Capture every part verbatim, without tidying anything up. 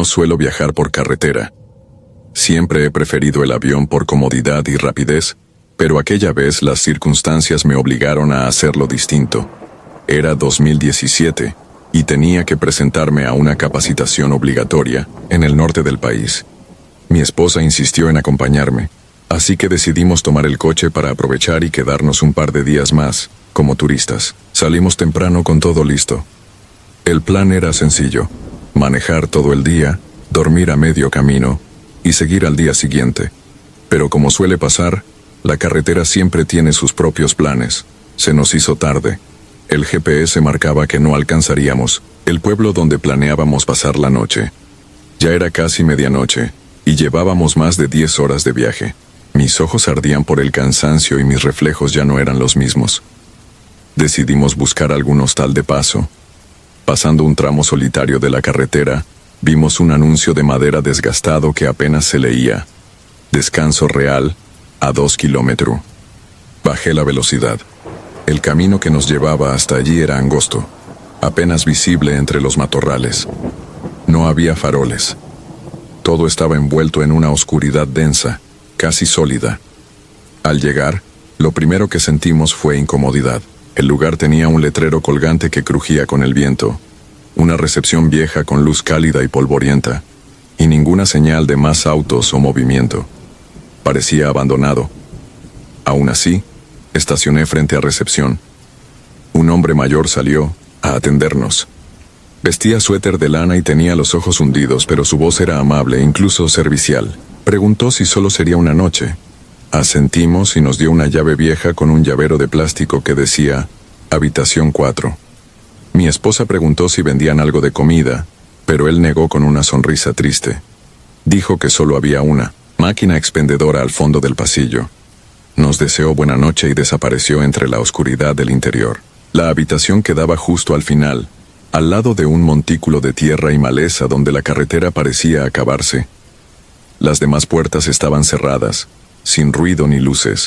No suelo viajar por carretera. Siempre he preferido el avión por comodidad y rapidez, pero aquella vez las circunstancias me obligaron a hacerlo distinto. Era dos mil diecisiete y tenía que presentarme a una capacitación obligatoria en el norte del país. Mi esposa insistió en acompañarme, así que decidimos tomar el coche para aprovechar y quedarnos un par de días más, como turistas. Salimos temprano con todo listo. El plan era sencillo: manejar todo el día, dormir a medio camino y seguir al día siguiente. Pero como suele pasar, la carretera siempre tiene sus propios planes. Se nos hizo tarde. El G P S marcaba que no alcanzaríamos el pueblo donde planeábamos pasar la noche. Ya era casi medianoche, y llevábamos más de diez horas de viaje. Mis ojos ardían por el cansancio y mis reflejos ya no eran los mismos. Decidimos buscar algún hostal de paso. Pasando un tramo solitario de la carretera, vimos un anuncio de madera desgastado que apenas se leía: descanso real, a dos kilómetros. Bajé la velocidad. El camino que nos llevaba hasta allí era angosto, apenas visible entre los matorrales. No había faroles. Todo estaba envuelto en una oscuridad densa, casi sólida. Al llegar, lo primero que sentimos fue incomodidad. El lugar tenía un letrero colgante que crujía con el viento, una recepción vieja con luz cálida y polvorienta, y ninguna señal de más autos o movimiento. Parecía abandonado. Aún así, estacioné frente a recepción. Un hombre mayor salió a atendernos. Vestía suéter de lana y tenía los ojos hundidos, pero su voz era amable, incluso servicial. Preguntó si solo sería una noche. Asentimos y nos dio una llave vieja con un llavero de plástico que decía habitación cuatro. Mi esposa preguntó si vendían algo de comida, pero él negó con una sonrisa triste. Dijo que solo había una máquina expendedora al fondo del pasillo. Nos deseó buena noche y desapareció entre la oscuridad del interior. La habitación quedaba justo al final, al lado de un montículo de tierra y maleza donde la carretera parecía acabarse. Las demás puertas estaban cerradas, sin ruido ni luces.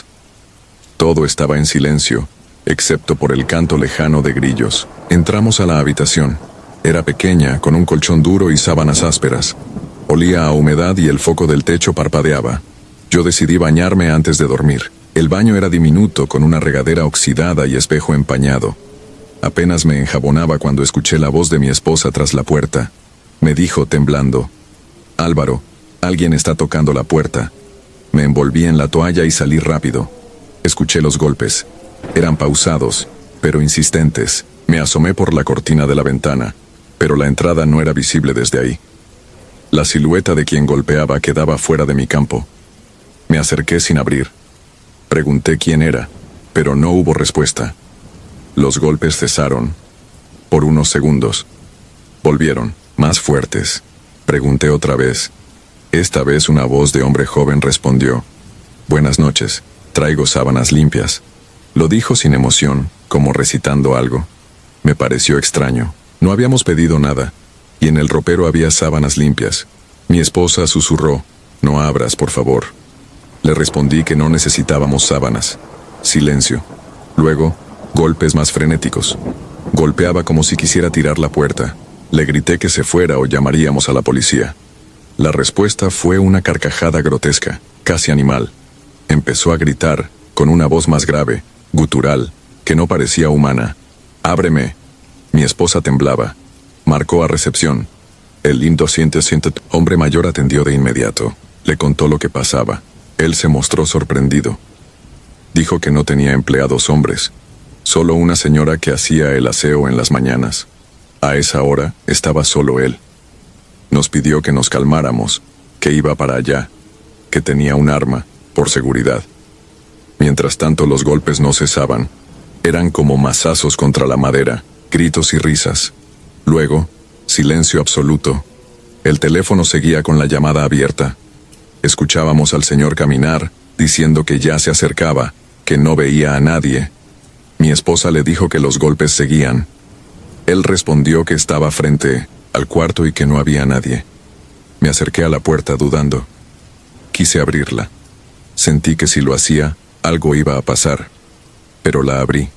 Todo estaba en silencio, excepto por el canto lejano de grillos. Entramos a la habitación. Era pequeña, con un colchón duro y sábanas ásperas. Olía a humedad y el foco del techo parpadeaba. Yo decidí bañarme antes de dormir. El baño era diminuto, con una regadera oxidada y espejo empañado. Apenas me enjabonaba cuando escuché la voz de mi esposa tras la puerta. Me dijo, temblando: «Álvaro, alguien está tocando la puerta». Me envolví en la toalla y salí rápido. Escuché los golpes. Eran pausados, pero insistentes. Me asomé por la cortina de la ventana, pero la entrada no era visible desde ahí. La silueta de quien golpeaba quedaba fuera de mi campo. Me acerqué sin abrir. Pregunté quién era, pero no hubo respuesta. Los golpes cesaron. Por unos segundos. Volvieron, más fuertes. Pregunté otra vez. Esta vez una voz de hombre joven respondió: «Buenas noches, traigo sábanas limpias». Lo dijo sin emoción, como recitando algo. Me pareció extraño. No habíamos pedido nada, y en el ropero había sábanas limpias. Mi esposa susurró: «No abras, por favor». Le respondí que no necesitábamos sábanas. Silencio. Luego, golpes más frenéticos. Golpeaba como si quisiera tirar la puerta. Le grité que se fuera o llamaríamos a la policía. La respuesta fue una carcajada grotesca, casi animal. Empezó a gritar, con una voz más grave, gutural, que no parecía humana. «¡Ábreme!». Mi esposa temblaba. Marcó a recepción. El lindo ciento hombre mayor atendió de inmediato. Le contó lo que pasaba. Él se mostró sorprendido. Dijo que no tenía empleados hombres, solo una señora que hacía el aseo en las mañanas. A esa hora estaba solo él. Nos pidió que nos calmáramos, que iba para allá, que tenía un arma, por seguridad. Mientras tanto los golpes no cesaban. Eran como mazazos contra la madera, gritos y risas. Luego, silencio absoluto. El teléfono seguía con la llamada abierta. Escuchábamos al señor caminar, diciendo que ya se acercaba, que no veía a nadie. Mi esposa le dijo que los golpes seguían. Él respondió que estaba frente al cuarto y que no había nadie. Me acerqué a la puerta dudando. Quise abrirla. Sentí que si lo hacía, algo iba a pasar. Pero la abrí.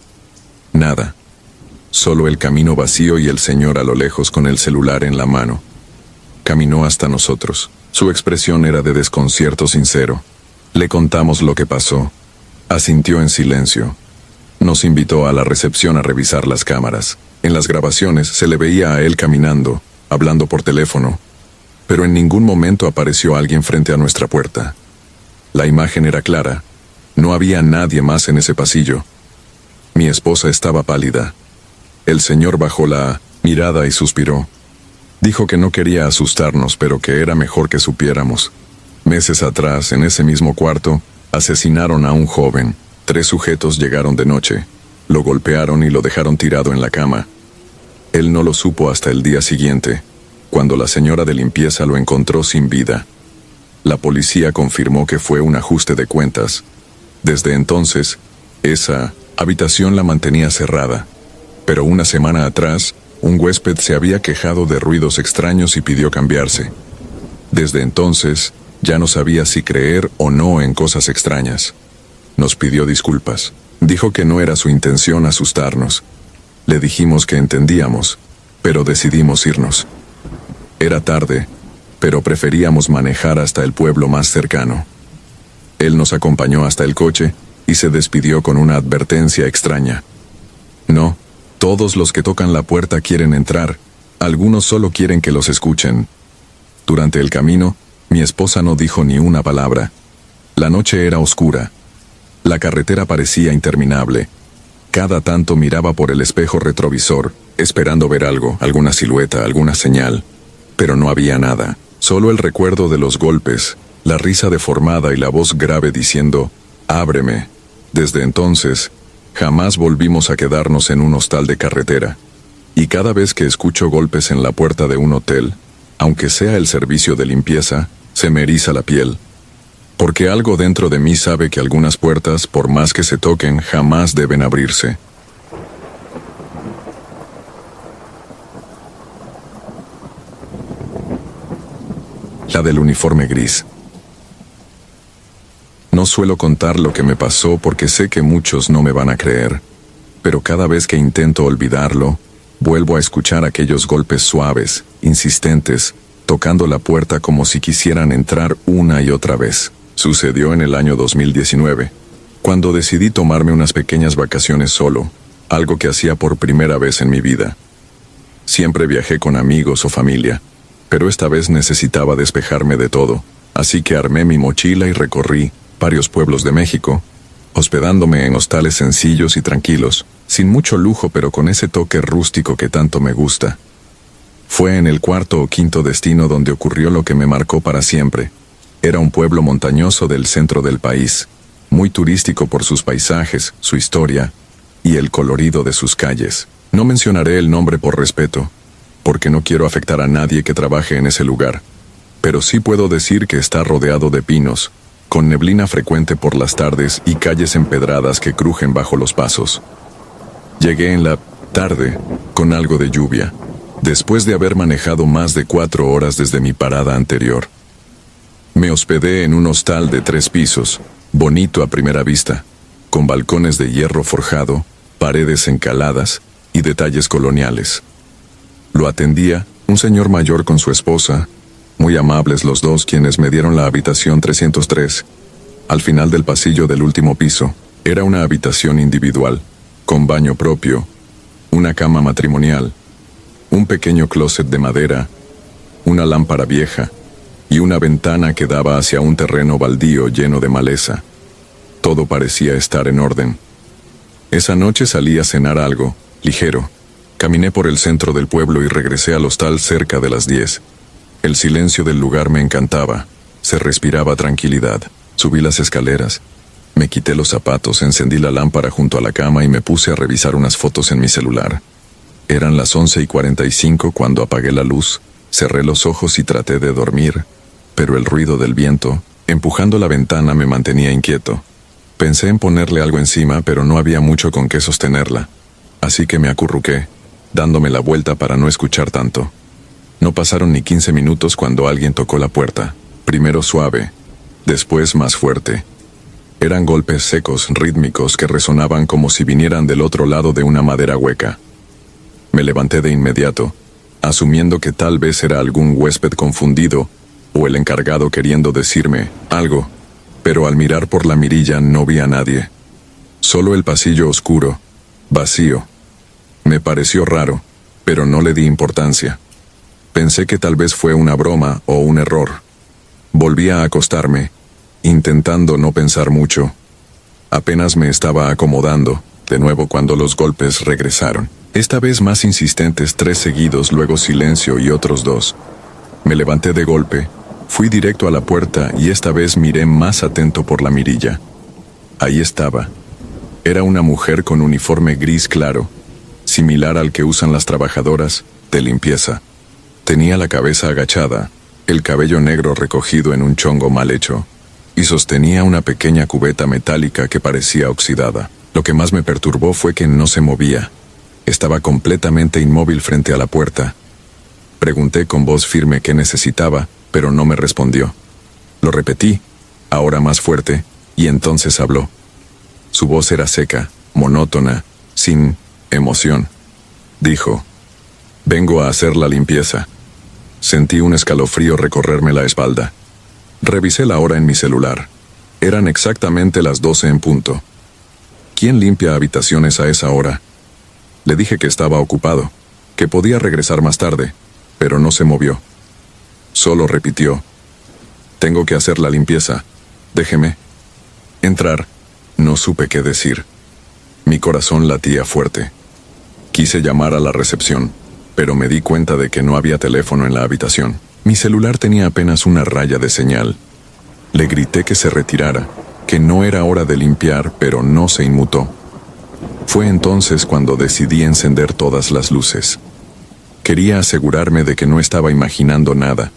Nada. Solo el camino vacío y el señor a lo lejos con el celular en la mano. Caminó hasta nosotros. Su expresión era de desconcierto sincero. Le contamos lo que pasó. Asintió en silencio. Nos invitó a la recepción a revisar las cámaras. En las grabaciones se le veía a él caminando, hablando por teléfono, pero en ningún momento apareció alguien frente a nuestra puerta. La imagen era clara. No había nadie más en ese pasillo. Mi esposa estaba pálida. El señor bajó la mirada y suspiró. Dijo que no quería asustarnos, pero que era mejor que supiéramos. Meses atrás, en ese mismo cuarto, asesinaron a un joven. Tres sujetos llegaron de noche. Lo golpearon y lo dejaron tirado en la cama. Él no lo supo hasta el día siguiente, cuando la señora de limpieza lo encontró sin vida. La policía confirmó que fue un ajuste de cuentas. Desde entonces, esa habitación la mantenía cerrada. Pero una semana atrás, un huésped se había quejado de ruidos extraños y pidió cambiarse. Desde entonces, ya no sabía si creer o no en cosas extrañas. Nos pidió disculpas. Dijo que no era su intención asustarnos. Le dijimos que entendíamos, pero decidimos irnos. Era tarde, pero preferíamos manejar hasta el pueblo más cercano. Él nos acompañó hasta el coche y se despidió con una advertencia extraña. No, todos los que tocan la puerta quieren entrar, algunos solo quieren que los escuchen. Durante el camino, mi esposa no dijo ni una palabra. La noche era oscura. La carretera parecía interminable. Cada tanto miraba por el espejo retrovisor, esperando ver algo, alguna silueta, alguna señal. Pero no había nada, solo el recuerdo de los golpes, la risa deformada y la voz grave diciendo, «Ábreme». Desde entonces, jamás volvimos a quedarnos en un hostal de carretera. Y cada vez que escucho golpes en la puerta de un hotel, aunque sea el servicio de limpieza, se me eriza la piel. Porque algo dentro de mí sabe que algunas puertas, por más que se toquen, jamás deben abrirse. La del uniforme gris. No suelo contar lo que me pasó porque sé que muchos no me van a creer, pero cada vez que intento olvidarlo, vuelvo a escuchar aquellos golpes suaves, insistentes, tocando la puerta como si quisieran entrar una y otra vez. Sucedió en el año dos mil diecinueve, cuando decidí tomarme unas pequeñas vacaciones solo, algo que hacía por primera vez en mi vida. Siempre viajé con amigos o familia, pero esta vez necesitaba despejarme de todo, así que armé mi mochila y recorrí varios pueblos de México, hospedándome en hostales sencillos y tranquilos, sin mucho lujo pero con ese toque rústico que tanto me gusta. Fue en el cuarto o quinto destino donde ocurrió lo que me marcó para siempre. Era un pueblo montañoso del centro del país, muy turístico por sus paisajes, su historia y el colorido de sus calles. No mencionaré el nombre por respeto, porque no quiero afectar a nadie que trabaje en ese lugar, pero sí puedo decir que está rodeado de pinos, con neblina frecuente por las tardes y calles empedradas que crujen bajo los pasos. Llegué en la tarde, con algo de lluvia, después de haber manejado más de cuatro horas desde mi parada anterior. Me hospedé en un hostal de tres pisos, bonito a primera vista, con balcones de hierro forjado, paredes encaladas y detalles coloniales. Lo atendía un señor mayor con su esposa, muy amables los dos, quienes me dieron la habitación trescientos tres. Al final del pasillo del último piso, era una habitación individual, con baño propio, una cama matrimonial, un pequeño closet de madera, una lámpara vieja, y una ventana que daba hacia un terreno baldío lleno de maleza. Todo parecía estar en orden. Esa noche salí a cenar algo, ligero. Caminé por el centro del pueblo y regresé al hostal cerca de las diez. El silencio del lugar me encantaba. Se respiraba tranquilidad. Subí las escaleras. Me quité los zapatos, encendí la lámpara junto a la cama y me puse a revisar unas fotos en mi celular. Eran las once y cuarenta y cinco cuando apagué la luz, cerré los ojos y traté de dormir, pero el ruido del viento, empujando la ventana, me mantenía inquieto. Pensé en ponerle algo encima, pero no había mucho con qué sostenerla, así que me acurruqué, dándome la vuelta para no escuchar tanto. No pasaron ni quince minutos cuando alguien tocó la puerta, primero suave, después más fuerte. Eran golpes secos, rítmicos, que resonaban como si vinieran del otro lado de una madera hueca. Me levanté de inmediato, asumiendo que tal vez era algún huésped confundido o el encargado queriendo decirme algo, pero al mirar por la mirilla no vi a nadie. Solo el pasillo oscuro, vacío. Me pareció raro, pero no le di importancia. Pensé que tal vez fue una broma o un error. Volví a acostarme, intentando no pensar mucho. Apenas me estaba acomodando, de nuevo cuando los golpes regresaron. Esta vez más insistentes, tres seguidos, luego silencio y otros dos. Me levanté de golpe, fui directo a la puerta y esta vez miré más atento por la mirilla. Ahí estaba. Era una mujer con uniforme gris claro, similar al que usan las trabajadoras de limpieza. Tenía la cabeza agachada, el cabello negro recogido en un chongo mal hecho, y sostenía una pequeña cubeta metálica que parecía oxidada. Lo que más me perturbó fue que no se movía. Estaba completamente inmóvil frente a la puerta. Pregunté con voz firme qué necesitaba, pero no me respondió. Lo repetí, ahora más fuerte, y entonces habló. Su voz era seca, monótona, sin emoción. Dijo: «Vengo a hacer la limpieza». Sentí un escalofrío recorrerme la espalda. Revisé la hora en mi celular. Eran exactamente las doce en punto. ¿Quién limpia habitaciones a esa hora? Le dije que estaba ocupado, que podía regresar más tarde, pero no se movió. Solo repitió: «Tengo que hacer la limpieza. Déjeme entrar». No supe qué decir. Mi corazón latía fuerte. Quise llamar a la recepción, pero me di cuenta de que no había teléfono en la habitación. Mi celular tenía apenas una raya de señal. Le grité que se retirara, que no era hora de limpiar, pero no se inmutó. Fue entonces cuando decidí encender todas las luces. Quería asegurarme de que no estaba imaginando nada.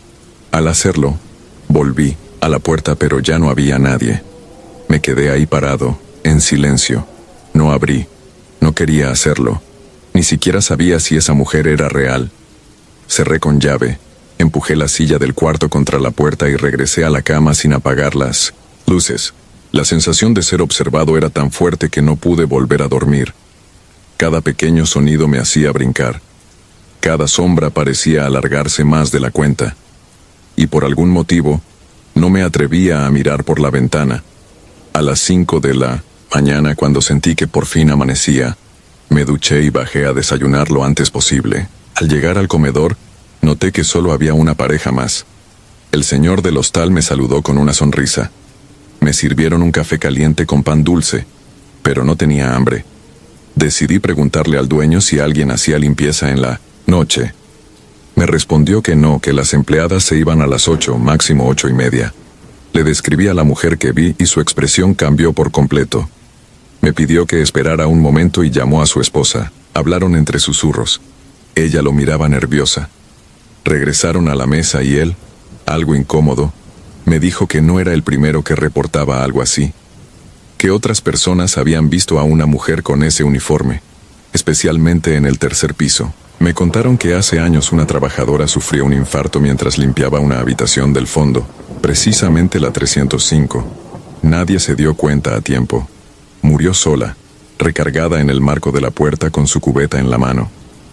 Al hacerlo, volví a la puerta, pero ya no había nadie. Me quedé ahí parado, en silencio. No abrí. No quería hacerlo. Ni siquiera sabía si esa mujer era real. Cerré con llave, empujé la silla del cuarto contra la puerta y regresé a la cama sin apagar las luces. La sensación de ser observado era tan fuerte que no pude volver a dormir. Cada pequeño sonido me hacía brincar. Cada sombra parecía alargarse más de la cuenta. Y por algún motivo, no me atrevía a mirar por la ventana. A las cinco de la mañana, cuando sentí que por fin amanecía, me duché y bajé a desayunar lo antes posible. Al llegar al comedor, noté que solo había una pareja más. El señor del hostal me saludó con una sonrisa. Me sirvieron un café caliente con pan dulce, pero no tenía hambre. Decidí preguntarle al dueño si alguien hacía limpieza en la noche. Me respondió que no, que las empleadas se iban a las ocho, máximo ocho y media. Le describí a la mujer que vi y su expresión cambió por completo. Me pidió que esperara un momento y llamó a su esposa. Hablaron entre susurros. Ella lo miraba nerviosa. Regresaron a la mesa y él, algo incómodo, me dijo que no era el primero que reportaba algo así. Que otras personas habían visto a una mujer con ese uniforme, especialmente en el tercer piso. Me contaron que hace años una trabajadora sufrió un infarto mientras limpiaba una habitación del fondo, precisamente la trescientos cinco. Nadie se dio cuenta a tiempo. Murió sola, recargada en el marco de la puerta con su cubeta en la mano.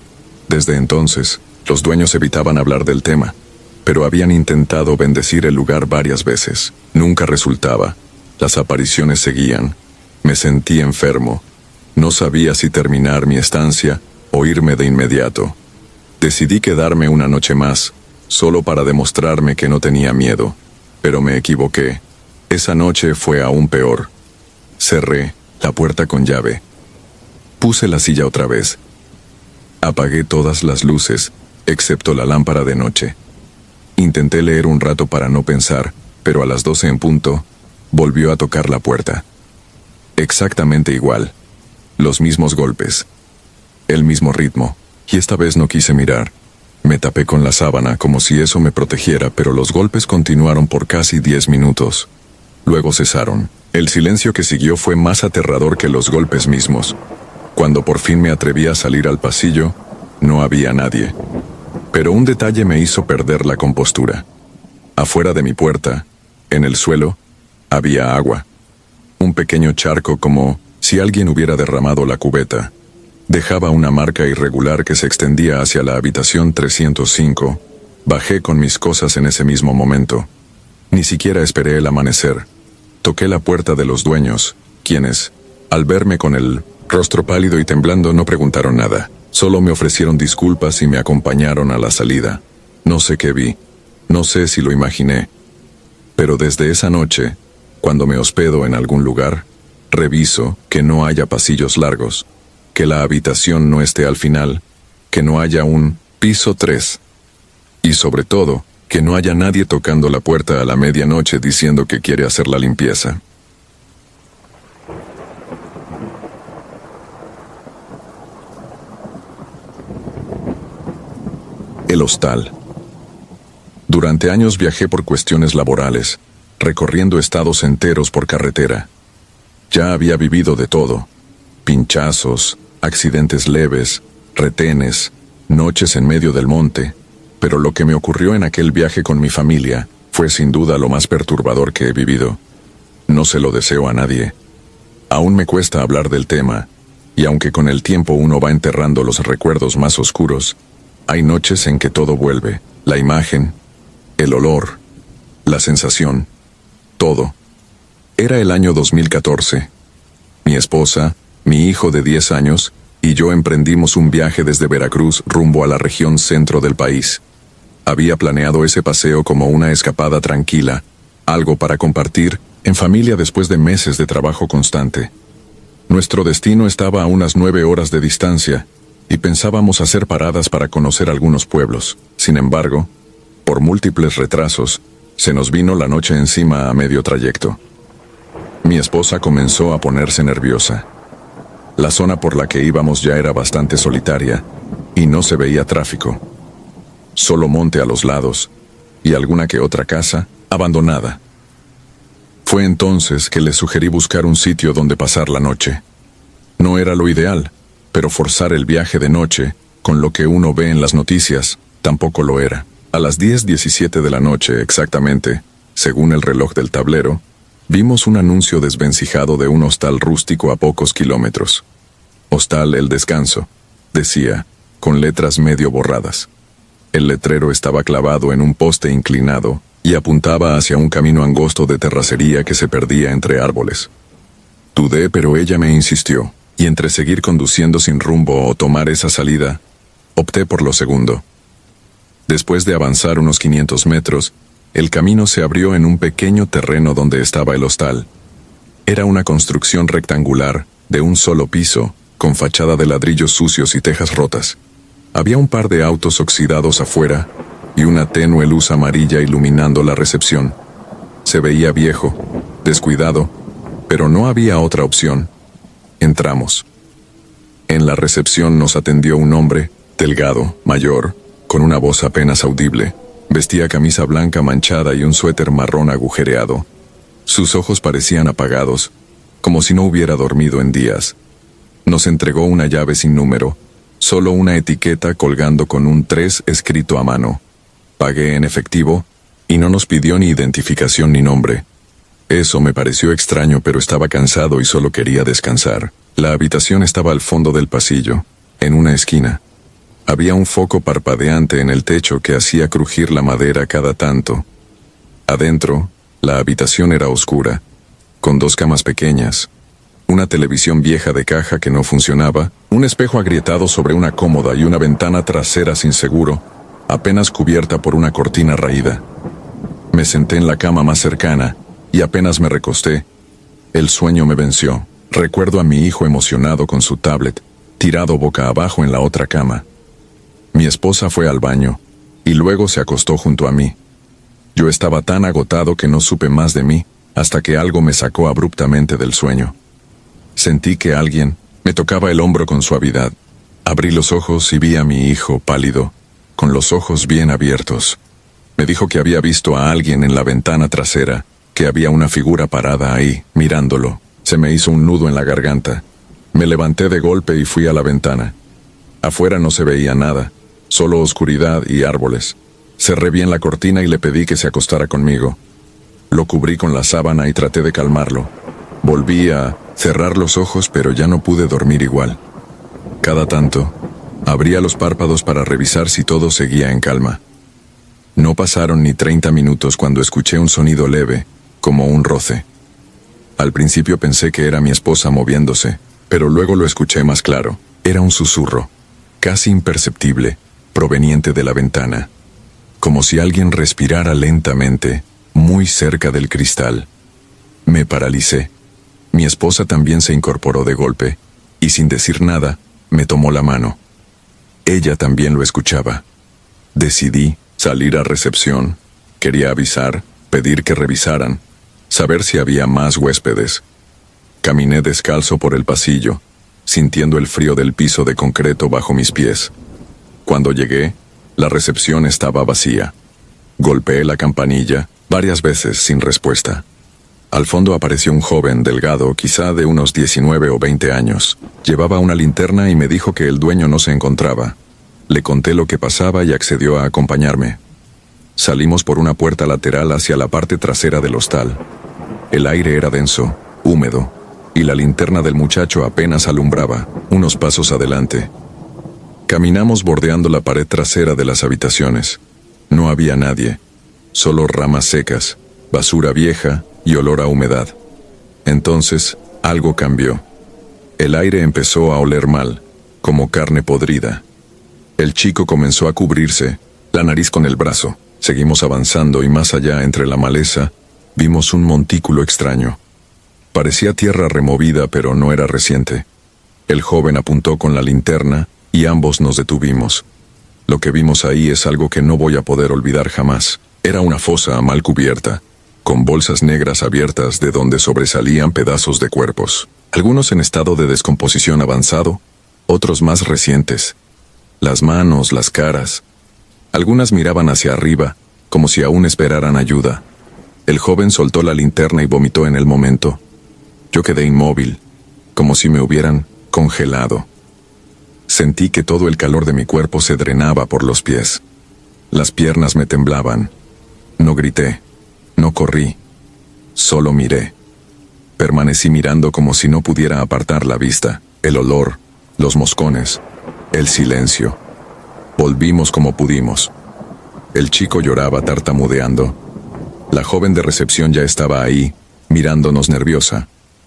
Desde entonces, los dueños evitaban hablar del tema, pero habían intentado bendecir el lugar varias veces. Nunca resultaba. Las apariciones seguían. Me sentí enfermo. No sabía si terminar mi estancia o irme de inmediato. Decidí quedarme una noche más, solo para demostrarme que no tenía miedo. Pero me equivoqué. Esa noche fue aún peor. Cerré la puerta con llave. Puse la silla otra vez. Apagué todas las luces, excepto la lámpara de noche. Intenté leer un rato para no pensar, pero a las doce en punto, volvió a tocar la puerta. Exactamente igual. Los mismos golpes. El mismo ritmo. Y esta vez no quise mirar. Me tapé con la sábana como si eso me protegiera, pero los golpes continuaron por casi diez minutos. Luego cesaron. El silencio que siguió fue más aterrador que los golpes mismos. Cuando por fin me atreví a salir al pasillo, no había nadie. Pero un detalle me hizo perder la compostura. Afuera de mi puerta, en el suelo, había agua. Un pequeño charco como si alguien hubiera derramado la cubeta. Dejaba una marca irregular que se extendía hacia la habitación trescientos cinco. Bajé con mis cosas en ese mismo momento. Ni siquiera esperé el amanecer. Toqué la puerta de los dueños, quienes, al verme con el rostro pálido y temblando, no preguntaron nada. Solo me ofrecieron disculpas y me acompañaron a la salida. No sé qué vi. No sé si lo imaginé. Pero desde esa noche, cuando me hospedo en algún lugar, reviso que no haya pasillos largos, que la habitación no esté al final, que no haya un piso tres. Y sobre todo, que no haya nadie tocando la puerta a la medianoche diciendo que quiere hacer la limpieza. El hostal. Durante años viajé por cuestiones laborales, recorriendo estados enteros por carretera. Ya había vivido de todo: pinchazos, accidentes leves, retenes, noches en medio del monte, pero lo que me ocurrió en aquel viaje con mi familia fue sin duda lo más perturbador que he vivido. No se lo deseo a nadie. Aún me cuesta hablar del tema, y aunque con el tiempo uno va enterrando los recuerdos más oscuros, hay noches en que todo vuelve: la imagen, el olor, la sensación, todo. Era el año dos mil catorce. Mi esposa, mi hijo de diez años, y yo emprendimos un viaje desde Veracruz rumbo a la región centro del país. Había planeado ese paseo como una escapada tranquila, algo para compartir en familia después de meses de trabajo constante. Nuestro destino estaba a unas nueve horas de distancia, y pensábamos hacer paradas para conocer algunos pueblos. Sin embargo, por múltiples retrasos, se nos vino la noche encima a medio trayecto. Mi esposa comenzó a ponerse nerviosa. La zona por la que íbamos ya era bastante solitaria, y no se veía tráfico. Solo monte a los lados, y alguna que otra casa abandonada. Fue entonces que le sugerí buscar un sitio donde pasar la noche. No era lo ideal, pero forzar el viaje de noche, con lo que uno ve en las noticias, tampoco lo era. A las diez diecisiete de la noche exactamente, según el reloj del tablero, vimos un anuncio desvencijado de un hostal rústico a pocos kilómetros. Hostal El Descanso, decía, con letras medio borradas. El letrero estaba clavado en un poste inclinado y apuntaba hacia un camino angosto de terracería que se perdía entre árboles. Dudé, pero ella me insistió, y entre seguir conduciendo sin rumbo o tomar esa salida, opté por lo segundo. Después de avanzar unos quinientos metros, el camino se abrió en un pequeño terreno donde estaba el hostal. Era una construcción rectangular, de un solo piso, con fachada de ladrillos sucios y tejas rotas. Había un par de autos oxidados afuera, y una tenue luz amarilla iluminando la recepción. Se veía viejo, descuidado, pero no había otra opción. Entramos. En la recepción nos atendió un hombre, delgado, mayor, con una voz apenas audible. Vestía camisa blanca manchada y un suéter marrón agujereado. Sus ojos parecían apagados, como si no hubiera dormido en días. Nos entregó una llave sin número, solo una etiqueta colgando con un tres escrito a mano. Pagué en efectivo, y no nos pidió ni identificación ni nombre. Eso me pareció extraño, pero estaba cansado y solo quería descansar. La habitación estaba al fondo del pasillo, en una esquina. Había un foco parpadeante en el techo que hacía crujir la madera cada tanto. Adentro, la habitación era oscura, con dos camas pequeñas, una televisión vieja de caja que no funcionaba, un espejo agrietado sobre una cómoda y una ventana trasera sin seguro, apenas cubierta por una cortina raída. Me senté en la cama más cercana, y apenas me recosté, el sueño me venció. Recuerdo a mi hijo emocionado con su tablet, tirado boca abajo en la otra cama. Mi esposa fue al baño, y luego se acostó junto a mí. Yo estaba tan agotado que no supe más de mí, hasta que algo me sacó abruptamente del sueño. Sentí que alguien me tocaba el hombro con suavidad. Abrí los ojos y vi a mi hijo pálido, con los ojos bien abiertos. Me dijo que había visto a alguien en la ventana trasera, que había una figura parada ahí, mirándolo. Se me hizo un nudo en la garganta. Me levanté de golpe y fui a la ventana. Afuera no se veía nada, solo oscuridad y árboles. Cerré bien la cortina y le pedí que se acostara conmigo. Lo cubrí con la sábana y traté de calmarlo. Volví a cerrar los ojos, pero ya no pude dormir igual. Cada tanto, abría los párpados para revisar si todo seguía en calma. No pasaron ni treinta minutos cuando escuché un sonido leve, como un roce. Al principio pensé que era mi esposa moviéndose, pero luego lo escuché más claro. Era un susurro, casi imperceptible, proveniente de la ventana, como si alguien respirara lentamente, muy cerca del cristal. Me paralicé. Mi esposa también se incorporó de golpe, y sin decir nada, me tomó la mano. Ella también lo escuchaba. Decidí salir a recepción. Quería avisar, pedir que revisaran, saber si había más huéspedes. Caminé descalzo por el pasillo, sintiendo el frío del piso de concreto bajo mis pies. Cuando llegué, la recepción estaba vacía. Golpeé la campanilla varias veces sin respuesta. Al fondo apareció un joven delgado, quizá de unos diecinueve o veinte años. Llevaba una linterna y me dijo que el dueño no se encontraba. Le conté lo que pasaba y accedió a acompañarme. Salimos por una puerta lateral hacia la parte trasera del hostal. El aire era denso, húmedo, y la linterna del muchacho apenas alumbraba, unos pasos adelante. Caminamos bordeando la pared trasera de las habitaciones. No había nadie, solo ramas secas, basura vieja y olor a humedad. Entonces, algo cambió. El aire empezó a oler mal, como carne podrida. El chico comenzó a cubrirse, la nariz con el brazo. Seguimos avanzando y más allá, entre la maleza, vimos un montículo extraño. Parecía tierra removida, pero no era reciente. El joven apuntó con la linterna y ambos nos detuvimos. Lo que vimos ahí es algo que no voy a poder olvidar jamás. Era una fosa mal cubierta, con bolsas negras abiertas de donde sobresalían pedazos de cuerpos. Algunos en estado de descomposición avanzado, otros más recientes. Las manos, las caras. Algunas miraban hacia arriba, como si aún esperaran ayuda. El joven soltó la linterna y vomitó en el momento. Yo quedé inmóvil, como si me hubieran congelado. Sentí que todo el calor de mi cuerpo se drenaba por los pies. Las piernas me temblaban. No grité, no corrí, solo miré. Permanecí mirando como si no pudiera apartar la vista. El olor, los moscones, el silencio. Volvimos como pudimos. El chico lloraba tartamudeando. La joven de recepción ya estaba ahí, mirándonos nerviosa.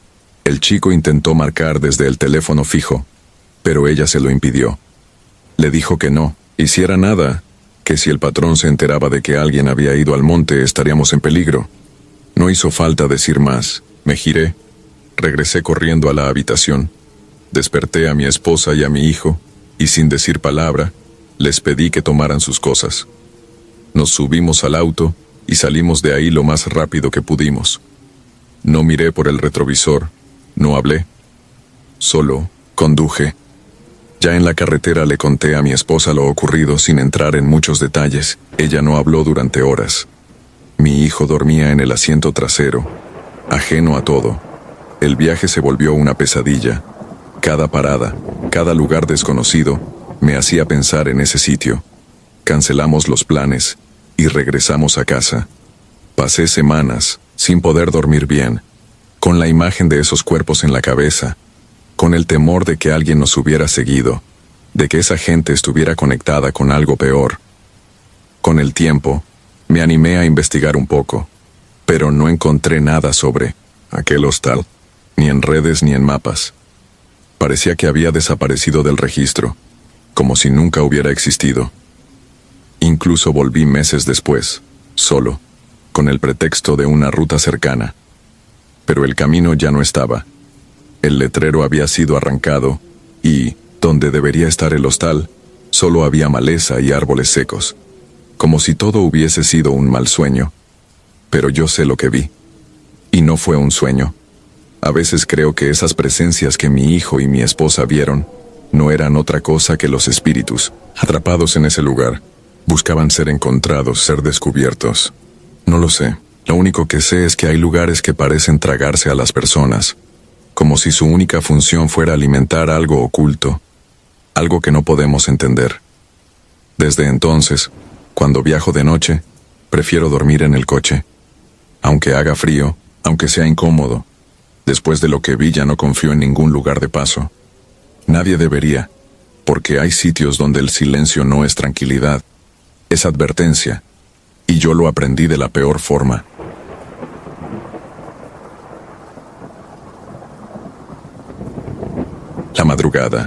El chico intentó marcar desde el teléfono fijo, pero ella se lo impidió. Le dijo que no hiciera nada, que si el patrón se enteraba de que alguien había ido al monte estaríamos en peligro. No hizo falta decir más. Me giré, regresé corriendo a la habitación, desperté a mi esposa y a mi hijo, y sin decir palabra, les pedí que tomaran sus cosas. Nos subimos al auto y salimos de ahí lo más rápido que pudimos. No miré por el retrovisor, no hablé, solo conduje. Ya en la carretera le conté a mi esposa lo ocurrido sin entrar en muchos detalles. Ella no habló durante horas. Mi hijo dormía en el asiento trasero, ajeno a todo. El viaje se volvió una pesadilla. Cada parada, cada lugar desconocido, me hacía pensar en ese sitio. Cancelamos los planes y regresamos a casa. Pasé semanas sin poder dormir bien, con la imagen de esos cuerpos en la cabeza, con el temor de que alguien nos hubiera seguido, de que esa gente estuviera conectada con algo peor. Con el tiempo, me animé a investigar un poco, pero no encontré nada sobre aquel hostal, ni en redes ni en mapas. Parecía que había desaparecido del registro, como si nunca hubiera existido. Incluso volví meses después, solo, con el pretexto de una ruta cercana. Pero el camino ya no estaba. El letrero había sido arrancado y, donde debería estar el hostal, solo había maleza y árboles secos, como si todo hubiese sido un mal sueño. Pero yo sé lo que vi, y no fue un sueño. A veces creo que esas presencias que mi hijo y mi esposa vieron no eran otra cosa que los espíritus, atrapados en ese lugar. Buscaban ser encontrados, ser descubiertos. No lo sé. Lo único que sé es que hay lugares que parecen tragarse a las personas, como si su única función fuera alimentar algo oculto, algo que no podemos entender. Desde entonces, cuando viajo de noche, prefiero dormir en el coche. Aunque haga frío, aunque sea incómodo, después de lo que vi ya no confío en ningún lugar de paso. Nadie debería, porque hay sitios donde el silencio no es tranquilidad, es advertencia, y yo lo aprendí de la peor forma. La madrugada.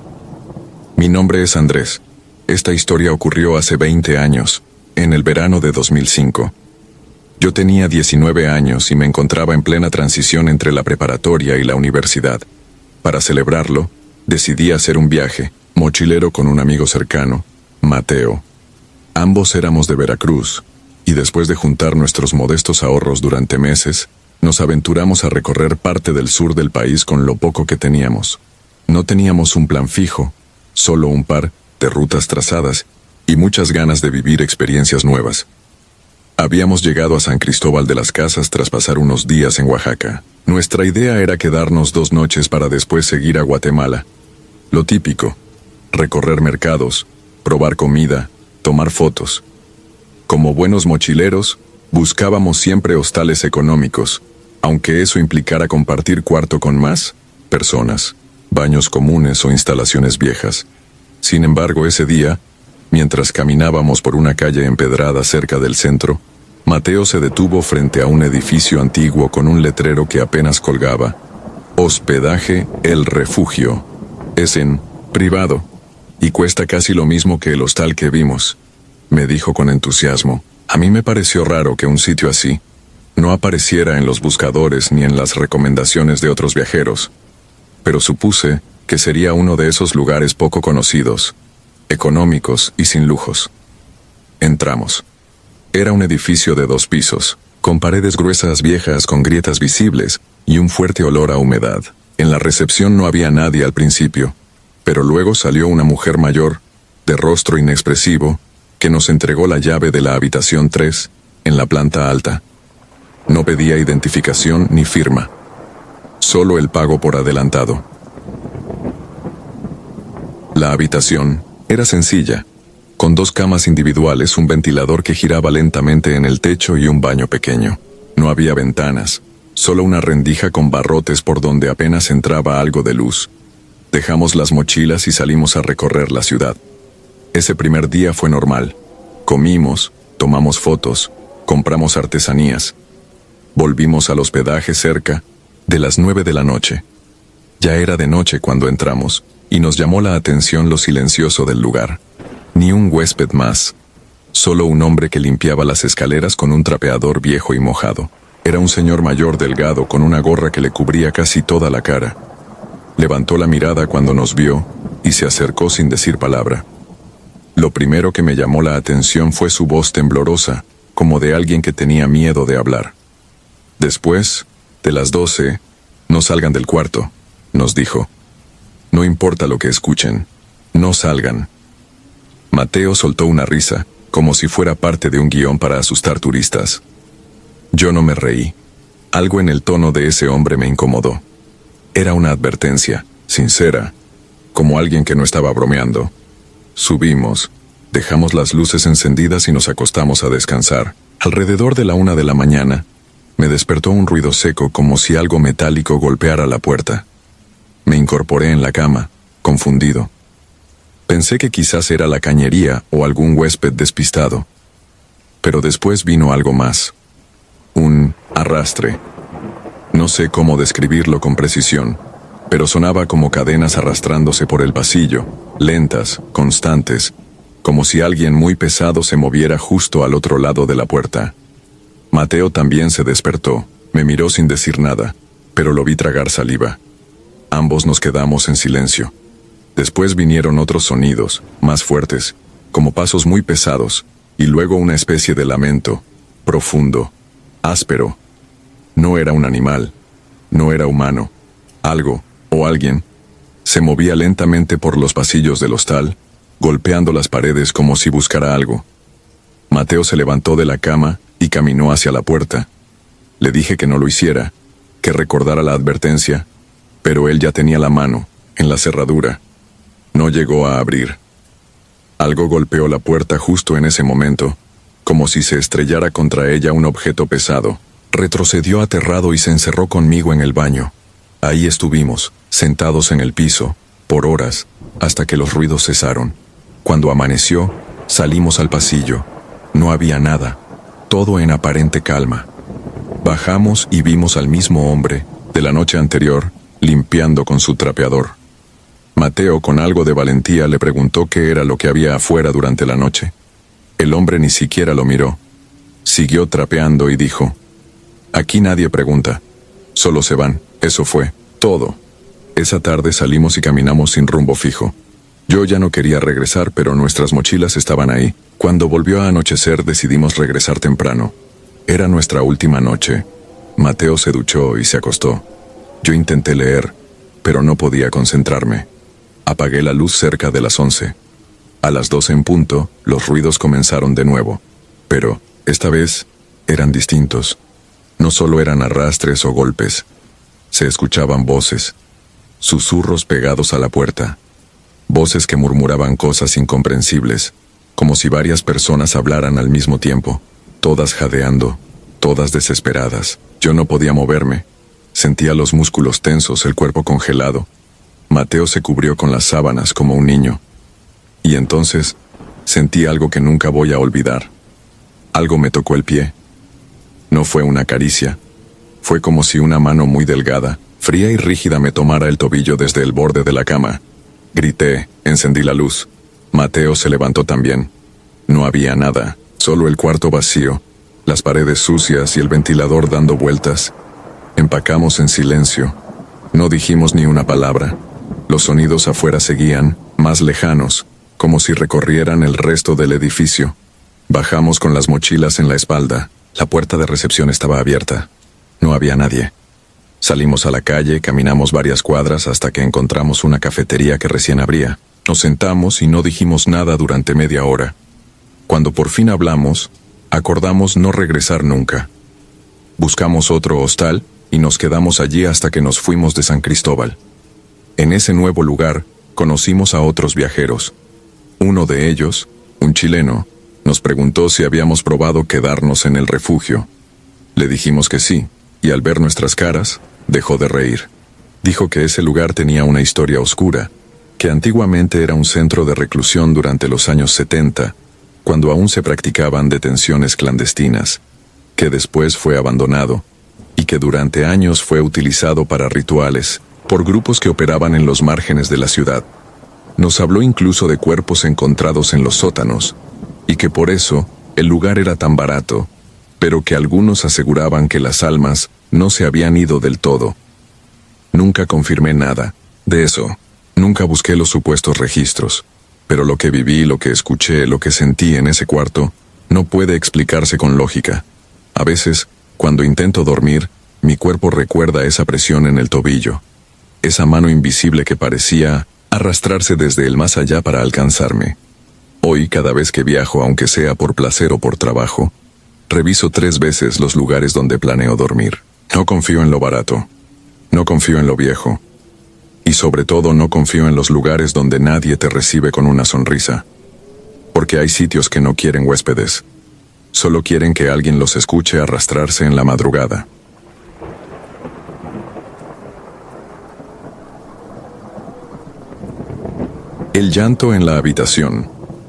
Mi nombre es Andrés. Esta historia ocurrió hace veinte años, en el verano de dos mil cinco. Yo tenía diecinueve años y me encontraba en plena transición entre la preparatoria y la universidad. Para celebrarlo, decidí hacer un viaje, mochilero con un amigo cercano, Mateo. Ambos éramos de Veracruz, y después de juntar nuestros modestos ahorros durante meses, nos aventuramos a recorrer parte del sur del país con lo poco que teníamos. No teníamos un plan fijo, solo un par de rutas trazadas y muchas ganas de vivir experiencias nuevas. Habíamos llegado a San Cristóbal de las Casas tras pasar unos días en Oaxaca. Nuestra idea era quedarnos dos noches para después seguir a Guatemala. Lo típico, recorrer mercados, probar comida, tomar fotos. Como buenos mochileros, buscábamos siempre hostales económicos, aunque eso implicara compartir cuarto con más personas, baños comunes o instalaciones viejas. Sin embargo, ese día, mientras caminábamos por una calle empedrada cerca del centro, Mateo se detuvo frente a un edificio antiguo con un letrero que apenas colgaba: Hospedaje El Refugio. Es en privado, y cuesta casi lo mismo que el hostal que vimos, me dijo con entusiasmo. A mí me pareció raro que un sitio así no apareciera en los buscadores ni en las recomendaciones de otros viajeros, pero supuse que sería uno de esos lugares poco conocidos, económicos y sin lujos. Entramos. Era un edificio de dos pisos, con paredes gruesas viejas con grietas visibles y un fuerte olor a humedad. En la recepción no había nadie al principio, pero luego salió una mujer mayor, de rostro inexpresivo, que nos entregó la llave de la habitación tres, en la planta alta. No pedía identificación ni firma, solo el pago por adelantado. La habitación era sencilla, con dos camas individuales, un ventilador que giraba lentamente en el techo y un baño pequeño. No había ventanas, solo una rendija con barrotes por donde apenas entraba algo de luz. Dejamos las mochilas y salimos a recorrer la ciudad. Ese primer día fue normal. Comimos, tomamos fotos, compramos artesanías. Volvimos al hospedaje cerca de las nueve de la noche. Ya era de noche cuando entramos, y nos llamó la atención lo silencioso del lugar. Ni un huésped más, solo un hombre que limpiaba las escaleras con un trapeador viejo y mojado. Era un señor mayor delgado con una gorra que le cubría casi toda la cara. Levantó la mirada cuando nos vio y se acercó sin decir palabra. Lo primero que me llamó la atención fue su voz temblorosa, como de alguien que tenía miedo de hablar. Después, de las doce, no salgan del cuarto, nos dijo. No importa lo que escuchen, no salgan. Mateo soltó una risa, como si fuera parte de un guión para asustar turistas. Yo no me reí. Algo en el tono de ese hombre me incomodó. Era una advertencia, sincera, como alguien que no estaba bromeando. Subimos, dejamos las luces encendidas y nos acostamos a descansar. Alrededor de la una de la mañana, me despertó un ruido seco como si algo metálico golpeara la puerta. Me incorporé en la cama, confundido. Pensé que quizás era la cañería o algún huésped despistado. Pero después vino algo más. Un arrastre. No sé cómo describirlo con precisión, pero sonaba como cadenas arrastrándose por el pasillo, lentas, constantes, como si alguien muy pesado se moviera justo al otro lado de la puerta. Mateo también se despertó, me miró sin decir nada, pero lo vi tragar saliva. Ambos nos quedamos en silencio. Después vinieron otros sonidos, más fuertes, como pasos muy pesados, y luego una especie de lamento, profundo, áspero. No era un animal, no era humano. Algo, o alguien, se movía lentamente por los pasillos del hostal, golpeando las paredes como si buscara algo. Mateo se levantó de la cama y caminó hacia la puerta. Le dije que no lo hiciera, que recordara la advertencia, pero él ya tenía la mano en la cerradura. No llegó a abrir. Algo golpeó la puerta justo en ese momento, como si se estrellara contra ella un objeto pesado. Retrocedió aterrado y se encerró conmigo en el baño. Ahí estuvimos, sentados en el piso, por horas, hasta que los ruidos cesaron. Cuando amaneció, salimos al pasillo. No había nada, todo en aparente calma. Bajamos y vimos al mismo hombre, de la noche anterior, limpiando con su trapeador. Mateo, con algo de valentía, le preguntó qué era lo que había afuera durante la noche. El hombre ni siquiera lo miró. Siguió trapeando y dijo: «Aquí nadie pregunta, solo se van». Eso fue todo. Esa tarde salimos y caminamos sin rumbo fijo. Yo ya no quería regresar, pero nuestras mochilas estaban ahí. Cuando volvió a anochecer, decidimos regresar temprano. Era nuestra última noche. Mateo se duchó y se acostó. Yo intenté leer, pero no podía concentrarme. Apagué la luz cerca de las once. A las doce en punto, los ruidos comenzaron de nuevo. Pero, esta vez, eran distintos. No solo eran arrastres o golpes. Se escuchaban voces. Susurros pegados a la puerta. Voces que murmuraban cosas incomprensibles, como si varias personas hablaran al mismo tiempo, todas jadeando, todas desesperadas. Yo no podía moverme. Sentía los músculos tensos, el cuerpo congelado. Mateo se cubrió con las sábanas como un niño. Y entonces, sentí algo que nunca voy a olvidar. Algo me tocó el pie. No fue una caricia. Fue como si una mano muy delgada, fría y rígida me tomara el tobillo desde el borde de la cama. Grité, encendí la luz. Mateo se levantó también. No había nada, solo el cuarto vacío, las paredes sucias y el ventilador dando vueltas. Empacamos en silencio. No dijimos ni una palabra. Los sonidos afuera seguían, más lejanos, como si recorrieran el resto del edificio. Bajamos con las mochilas en la espalda. La puerta de recepción estaba abierta. No había nadie. Salimos a la calle, caminamos varias cuadras hasta que encontramos una cafetería que recién abría. Nos sentamos y no dijimos nada durante media hora. Cuando por fin hablamos, acordamos no regresar nunca. Buscamos otro hostal y nos quedamos allí hasta que nos fuimos de San Cristóbal. En ese nuevo lugar, conocimos a otros viajeros. Uno de ellos, un chileno, nos preguntó si habíamos probado quedarnos en el refugio. Le dijimos que sí, y al ver nuestras caras, dejó de reír. Dijo que ese lugar tenía una historia oscura, que antiguamente era un centro de reclusión durante los años setenta, cuando aún se practicaban detenciones clandestinas, que después fue abandonado, y que durante años fue utilizado para rituales, por grupos que operaban en los márgenes de la ciudad. Nos habló incluso de cuerpos encontrados en los sótanos, y que por eso el lugar era tan barato, pero que algunos aseguraban que las almas no se habían ido del todo. Nunca confirmé nada de eso, nunca busqué los supuestos registros, pero lo que viví, lo que escuché, lo que sentí en ese cuarto, no puede explicarse con lógica. A veces, cuando intento dormir, mi cuerpo recuerda esa presión en el tobillo, esa mano invisible que parecía arrastrarse desde el más allá para alcanzarme. Hoy, cada vez que viajo, aunque sea por placer o por trabajo, reviso tres veces los lugares donde planeo dormir. No confío en lo barato, no confío en lo viejo, y sobre todo no confío en los lugares donde nadie te recibe con una sonrisa. Porque hay sitios que no quieren huéspedes, solo quieren que alguien los escuche arrastrarse en la madrugada. El llanto en la habitación.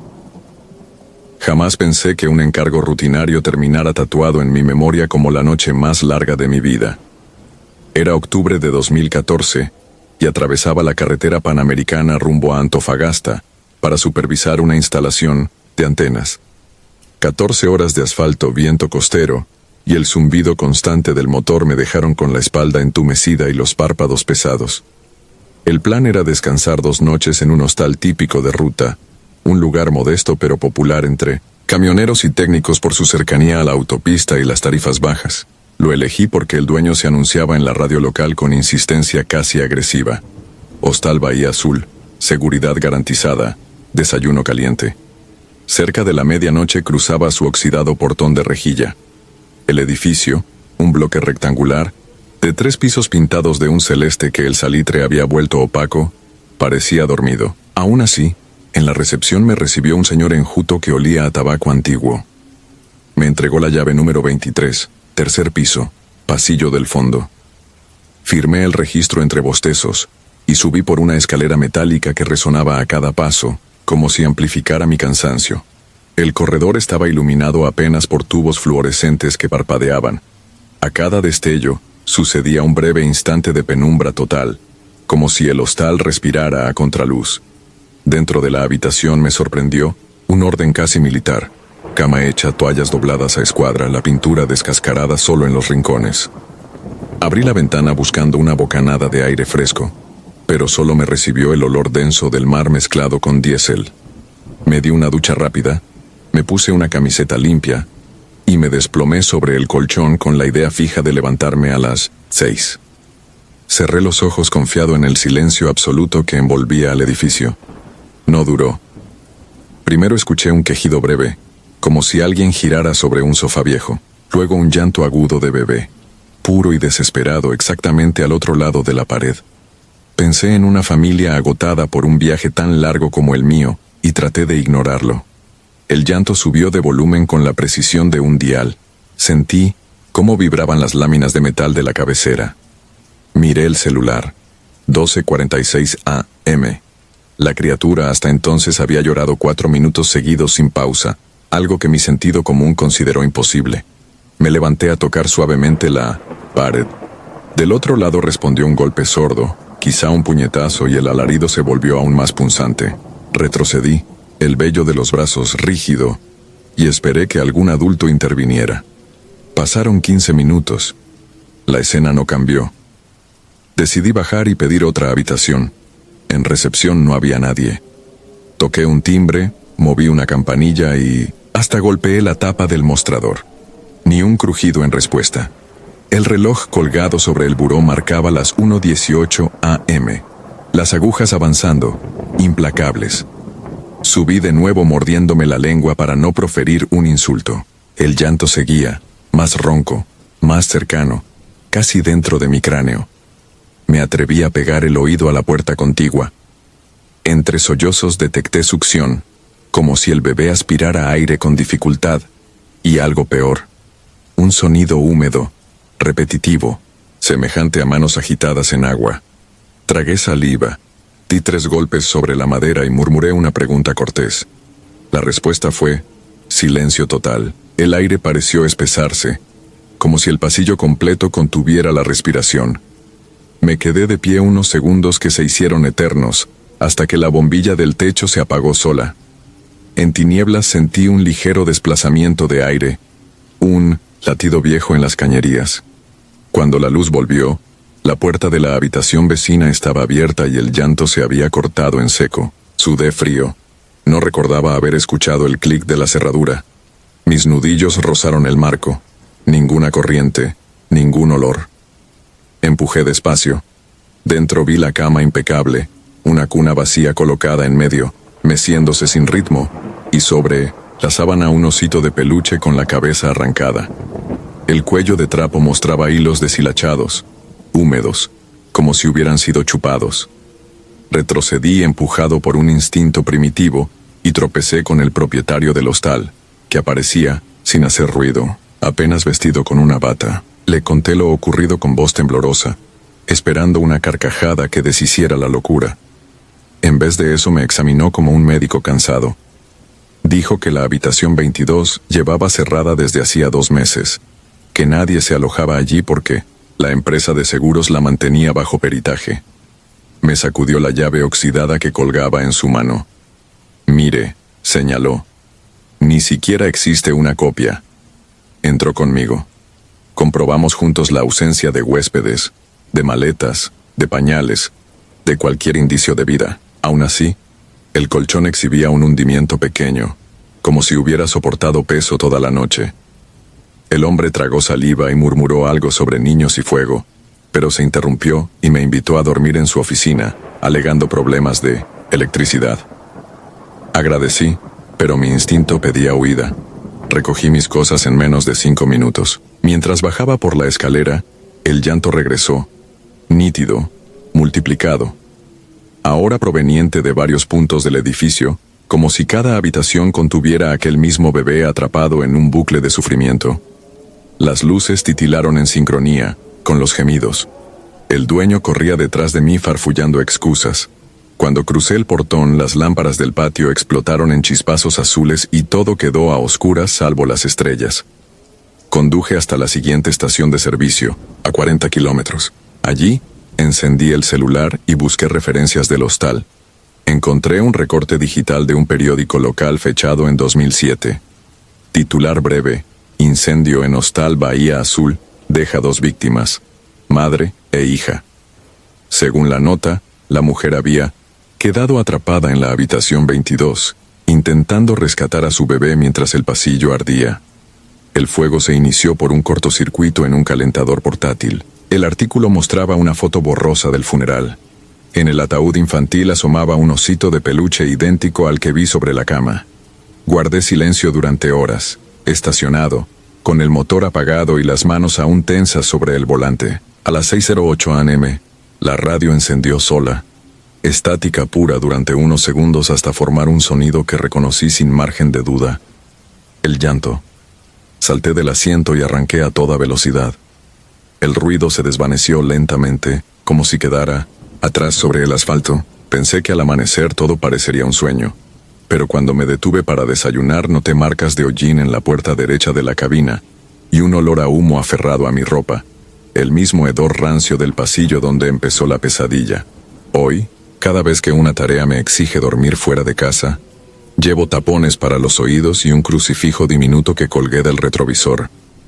Jamás pensé que un encargo rutinario terminara tatuado en mi memoria como la noche más larga de mi vida. Era octubre de dos mil catorce y atravesaba la carretera panamericana rumbo a Antofagasta para supervisar una instalación de antenas. Catorce horas de asfalto, viento costero y el zumbido constante del motor me dejaron con la espalda entumecida y los párpados pesados. El plan era descansar dos noches en un hostal típico de ruta, un lugar modesto pero popular entre camioneros y técnicos por su cercanía a la autopista y las tarifas bajas. Lo elegí porque el dueño se anunciaba en la radio local con insistencia casi agresiva. Hostal Bahía Azul, seguridad garantizada, desayuno caliente. Cerca de la medianoche cruzaba su oxidado portón de rejilla. El edificio, un bloque rectangular, de tres pisos pintados de un celeste que el salitre había vuelto opaco, parecía dormido. Aún así, en la recepción me recibió un señor enjuto que olía a tabaco antiguo. Me entregó la llave número veintitrés, tercer piso, pasillo del fondo. Firmé el registro entre bostezos, y subí por una escalera metálica que resonaba a cada paso, como si amplificara mi cansancio. El corredor estaba iluminado apenas por tubos fluorescentes que parpadeaban. A cada destello, sucedía un breve instante de penumbra total, como si el hostal respirara a contraluz. Dentro de la habitación me sorprendió un orden casi militar. Cama hecha, toallas dobladas a escuadra, la pintura descascarada solo en los rincones. Abrí la ventana buscando una bocanada de aire fresco, pero solo me recibió el olor denso del mar mezclado con diésel. Me di una ducha rápida, me puse una camiseta limpia y me desplomé sobre el colchón con la idea fija de levantarme a las seis. Cerré los ojos confiado en el silencio absoluto que envolvía al edificio. No duró. Primero escuché un quejido breve, como si alguien girara sobre un sofá viejo. Luego un llanto agudo de bebé, puro y desesperado exactamente al otro lado de la pared. Pensé en una familia agotada por un viaje tan largo como el mío, y traté de ignorarlo. El llanto subió de volumen con la precisión de un dial. Sentí cómo vibraban las láminas de metal de la cabecera. Miré el celular. doce cuarenta y seis a eme. La criatura hasta entonces había llorado cuatro minutos seguidos sin pausa, algo que mi sentido común consideró imposible. Me levanté a tocar suavemente la pared. Del otro lado respondió un golpe sordo, quizá un puñetazo, y el alarido se volvió aún más punzante. Retrocedí, el vello de los brazos rígido, y esperé que algún adulto interviniera. Pasaron quince minutos. La escena no cambió. Decidí bajar y pedir otra habitación. En recepción no había nadie. Toqué un timbre, moví una campanilla y hasta golpeé la tapa del mostrador. Ni un crujido en respuesta. El reloj colgado sobre el buró marcaba las una dieciocho a eme. Las agujas avanzando, implacables. Subí de nuevo mordiéndome la lengua para no proferir un insulto. El llanto seguía, más ronco, más cercano, casi dentro de mi cráneo. Me atreví a pegar el oído a la puerta contigua. Entre sollozos detecté succión, como si el bebé aspirara aire con dificultad, y algo peor, un sonido húmedo, repetitivo, semejante a manos agitadas en agua. Tragué saliva, di tres golpes sobre la madera y murmuré una pregunta cortés. La respuesta fue silencio total. El aire pareció espesarse, como si el pasillo completo contuviera la respiración. Me quedé de pie unos segundos que se hicieron eternos, hasta que la bombilla del techo se apagó sola. En tinieblas sentí un ligero desplazamiento de aire, un latido viejo en las cañerías. Cuando la luz volvió, la puerta de la habitación vecina estaba abierta y el llanto se había cortado en seco. Sudé frío. No recordaba haber escuchado el clic de la cerradura. Mis nudillos rozaron el marco. Ninguna corriente, ningún olor. Empujé despacio. Dentro vi la cama impecable, una cuna vacía colocada en medio, meciéndose sin ritmo, y sobre la sábana un osito de peluche con la cabeza arrancada. El cuello de trapo mostraba hilos deshilachados, húmedos, como si hubieran sido chupados. Retrocedí empujado por un instinto primitivo y tropecé con el propietario del hostal, que aparecía, sin hacer ruido, apenas vestido con una bata. Le conté lo ocurrido con voz temblorosa, esperando una carcajada que deshiciera la locura. En vez de eso me examinó como un médico cansado. Dijo que la habitación veintidós llevaba cerrada desde hacía dos meses, que nadie se alojaba allí porque la empresa de seguros la mantenía bajo peritaje. Me sacudió la llave oxidada que colgaba en su mano. Mire, señaló. Ni siquiera existe una copia. Entró conmigo. Comprobamos juntos la ausencia de huéspedes, de maletas, de pañales, de cualquier indicio de vida. Aún así, el colchón exhibía un hundimiento pequeño, como si hubiera soportado peso toda la noche. El hombre tragó saliva y murmuró algo sobre niños y fuego, pero se interrumpió y me invitó a dormir en su oficina, alegando problemas de electricidad. Agradecí, pero mi instinto pedía huida. Recogí mis cosas en menos de cinco minutos. Mientras bajaba por la escalera, el llanto regresó, nítido, multiplicado. Ahora proveniente de varios puntos del edificio, como si cada habitación contuviera aquel mismo bebé atrapado en un bucle de sufrimiento. Las luces titilaron en sincronía con los gemidos. El dueño corría detrás de mí farfullando excusas. Cuando crucé el portón, las lámparas del patio explotaron en chispazos azules y todo quedó a oscuras salvo las estrellas. Conduje hasta la siguiente estación de servicio, a cuarenta kilómetros. Allí, encendí el celular y busqué referencias del hostal. Encontré un recorte digital de un periódico local fechado en dos mil siete. Titular breve: Incendio en Hostal Bahía Azul, deja dos víctimas, madre e hija. Según la nota, la mujer había quedado atrapada en la habitación veintidós, intentando rescatar a su bebé mientras el pasillo ardía. El fuego se inició por un cortocircuito en un calentador portátil. El artículo mostraba una foto borrosa del funeral. En el ataúd infantil asomaba un osito de peluche idéntico al que vi sobre la cama. Guardé silencio durante horas, estacionado, con el motor apagado y las manos aún tensas sobre el volante. A las seis cero ocho a eme, la radio encendió sola, estática pura durante unos segundos hasta formar un sonido que reconocí sin margen de duda. El llanto. Salté del asiento y arranqué a toda velocidad. El ruido se desvaneció lentamente, como si quedara atrás sobre el asfalto. Pensé que al amanecer todo parecería un sueño, pero cuando me detuve para desayunar noté marcas de hollín en la puerta derecha de la cabina y un olor a humo aferrado a mi ropa, el mismo hedor rancio del pasillo donde empezó la pesadilla. Hoy, cada vez que una tarea me exige dormir fuera de casa, llevo tapones para los oídos y un crucifijo diminuto que colgué del retrovisor.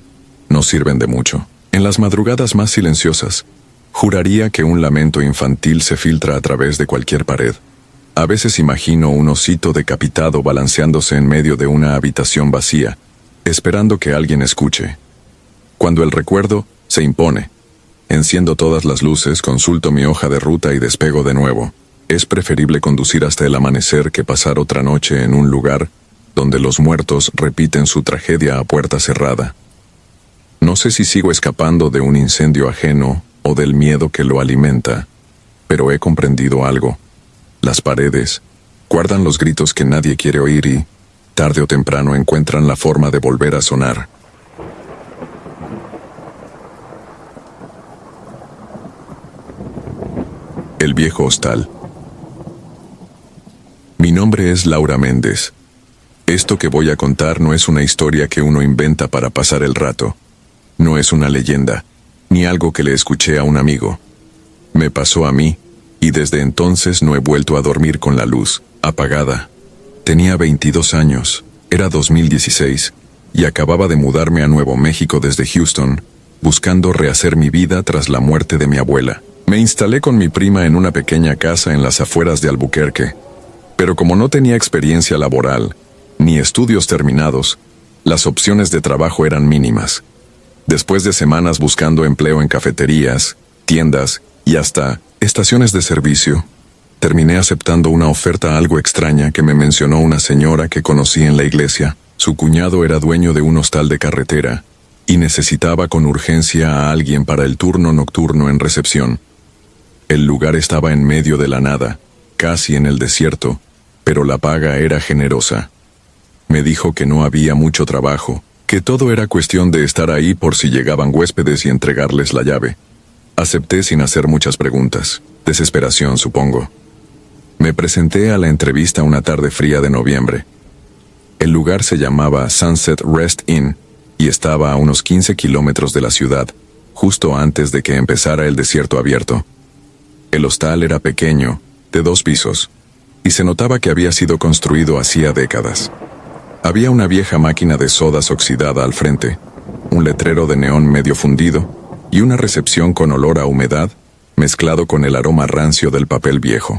No sirven de mucho. En las madrugadas más silenciosas, juraría que un lamento infantil se filtra a través de cualquier pared. A veces imagino un osito decapitado balanceándose en medio de una habitación vacía, esperando que alguien escuche. Cuando el recuerdo se impone, enciendo todas las luces, consulto mi hoja de ruta y despego de nuevo. Es preferible conducir hasta el amanecer que pasar otra noche en un lugar donde los muertos repiten su tragedia a puerta cerrada. No sé si sigo escapando de un incendio ajeno o del miedo que lo alimenta, pero he comprendido algo. Las paredes guardan los gritos que nadie quiere oír y, tarde o temprano, encuentran la forma de volver a sonar. El viejo hostal. Mi nombre es Laura Méndez. Esto que voy a contar no es una historia que uno inventa para pasar el rato. No es una leyenda, ni algo que le escuché a un amigo. Me pasó a mí, y desde entonces no he vuelto a dormir con la luz apagada. Tenía veintidós años, era dos mil dieciséis, y acababa de mudarme a Nuevo México desde Houston, buscando rehacer mi vida tras la muerte de mi abuela. Me instalé con mi prima en una pequeña casa en las afueras de Albuquerque, pero como no tenía experiencia laboral, ni estudios terminados, las opciones de trabajo eran mínimas. Después de semanas buscando empleo en cafeterías, tiendas y hasta estaciones de servicio, terminé aceptando una oferta algo extraña que me mencionó una señora que conocí en la iglesia. Su cuñado era dueño de un hostal de carretera y necesitaba con urgencia a alguien para el turno nocturno en recepción. El lugar estaba en medio de la nada, casi en el desierto, pero la paga era generosa. Me dijo que no había mucho trabajo, que todo era cuestión de estar ahí por si llegaban huéspedes y entregarles la llave. Acepté sin hacer muchas preguntas. Desesperación, supongo. Me presenté a la entrevista una tarde fría de noviembre. El lugar se llamaba Sunset Rest Inn y estaba a unos quince kilómetros de la ciudad, justo antes de que empezara el desierto abierto. El hostal era pequeño, de dos pisos, y se notaba que había sido construido hacía décadas. Había una vieja máquina de sodas oxidada al frente, un letrero de neón medio fundido y una recepción con olor a humedad mezclado con el aroma rancio del papel viejo.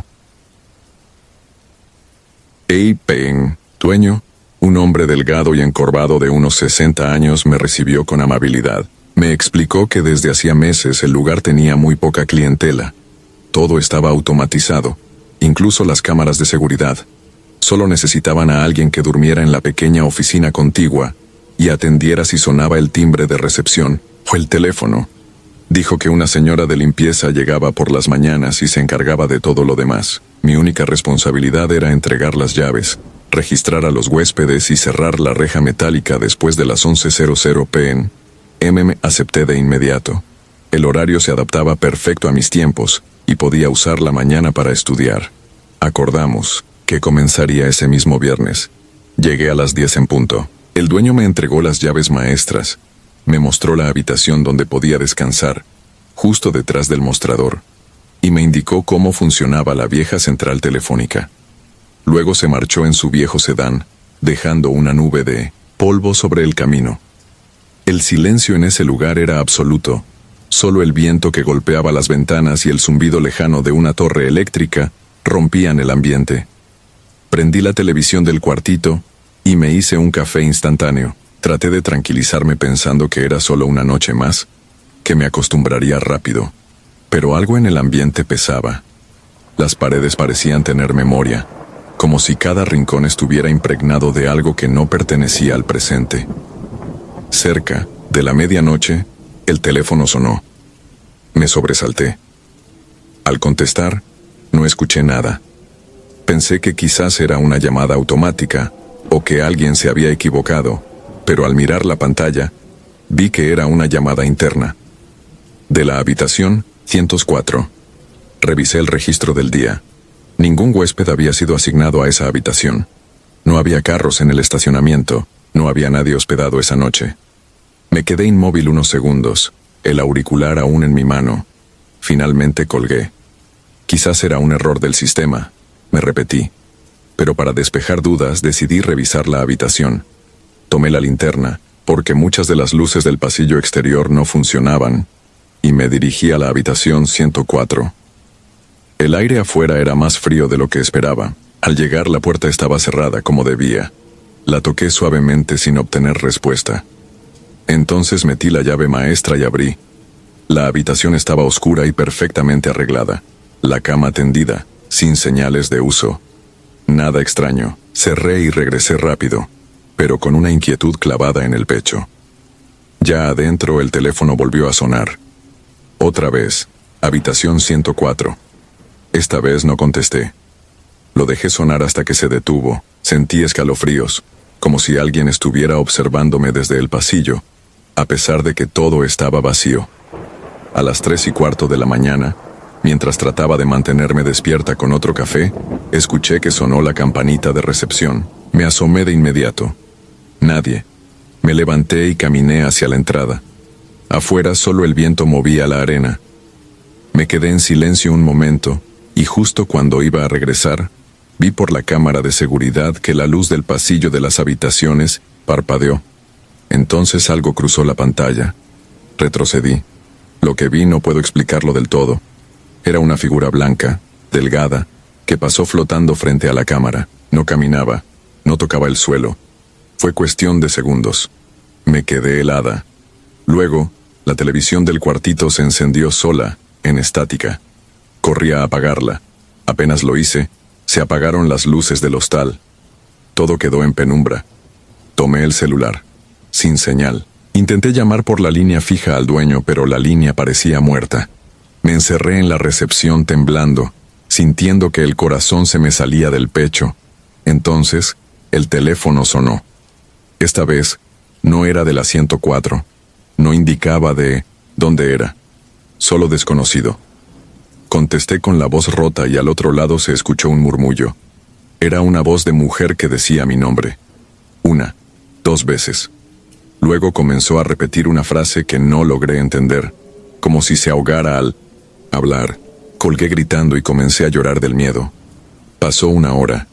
Ei Peng, dueño, un hombre delgado y encorvado de unos sesenta años, me recibió con amabilidad. Me explicó que desde hacía meses el lugar tenía muy poca clientela. Todo estaba automatizado, incluso las cámaras de seguridad. Solo necesitaban a alguien que durmiera en la pequeña oficina contigua y atendiera si sonaba el timbre de recepción o el teléfono. Dijo que una señora de limpieza llegaba por las mañanas y se encargaba de todo lo demás. Mi única responsabilidad era entregar las llaves, registrar a los huéspedes y cerrar la reja metálica después de las once cero cero pe eme. Me acepté de inmediato. El horario se adaptaba perfecto a mis tiempos, y podía usar la mañana para estudiar. Acordamos que comenzaría ese mismo viernes. Llegué a las diez en punto. El dueño me entregó las llaves maestras. Me mostró la habitación donde podía descansar, justo detrás del mostrador, y me indicó cómo funcionaba la vieja central telefónica. Luego se marchó en su viejo sedán, dejando una nube de polvo sobre el camino. El silencio en ese lugar era absoluto. Solo el viento que golpeaba las ventanas y el zumbido lejano de una torre eléctrica rompían el ambiente. Prendí la televisión del cuartito y me hice un café instantáneo. Traté de tranquilizarme pensando que era solo una noche más, que me acostumbraría rápido. Pero algo en el ambiente pesaba. Las paredes parecían tener memoria, como si cada rincón estuviera impregnado de algo que no pertenecía al presente. Cerca de la medianoche, el teléfono sonó. Me sobresalté. Al contestar, no escuché nada. Pensé que quizás era una llamada automática o que alguien se había equivocado, pero al mirar la pantalla, vi que era una llamada interna. De la habitación ciento cuatro. Revisé el registro del día. Ningún huésped había sido asignado a esa habitación. No había carros en el estacionamiento, no había nadie hospedado esa noche. Me quedé inmóvil unos segundos, el auricular aún en mi mano. Finalmente colgué. Quizás era un error del sistema, me repetí. Pero para despejar dudas decidí revisar la habitación. Tomé la linterna, porque muchas de las luces del pasillo exterior no funcionaban, y me dirigí a la habitación ciento cuatro. El aire afuera era más frío de lo que esperaba. Al llegar la puerta estaba cerrada como debía. La toqué suavemente sin obtener respuesta. Entonces metí la llave maestra y abrí. La habitación estaba oscura y perfectamente arreglada. La cama tendida, sin señales de uso. Nada extraño. Cerré y regresé rápido, pero con una inquietud clavada en el pecho. Ya adentro el teléfono volvió a sonar. Otra vez, habitación ciento cuatro. Esta vez no contesté. Lo dejé sonar hasta que se detuvo. Sentí escalofríos, como si alguien estuviera observándome desde el pasillo, a pesar de que todo estaba vacío. A las tres y cuarto de la mañana, mientras trataba de mantenerme despierta con otro café, escuché que sonó la campanita de recepción. Me asomé de inmediato. Nadie. Me levanté y caminé hacia la entrada. Afuera solo el viento movía la arena. Me quedé en silencio un momento, y justo cuando iba a regresar, vi por la cámara de seguridad que la luz del pasillo de las habitaciones parpadeó. Entonces algo cruzó la pantalla. Retrocedí. Lo que vi no puedo explicarlo del todo. Era una figura blanca, delgada, que pasó flotando frente a la cámara. No caminaba, no tocaba el suelo. Fue cuestión de segundos. Me quedé helada. Luego, la televisión del cuartito se encendió sola, en estática. Corrí a apagarla. Apenas lo hice, se apagaron las luces del hostal. Todo quedó en penumbra. Tomé el celular. Sin señal. Intenté llamar por la línea fija al dueño, pero la línea parecía muerta. Me encerré en la recepción temblando, sintiendo que el corazón se me salía del pecho. Entonces, el teléfono sonó. Esta vez, no era de la ciento cuatro. No indicaba de dónde era. Solo desconocido. Contesté con la voz rota y al otro lado se escuchó un murmullo. Era una voz de mujer que decía mi nombre. Una, dos veces. Luego comenzó a repetir una frase que no logré entender, como si se ahogara al hablar. Colgué gritando y comencé a llorar del miedo. Pasó una hora.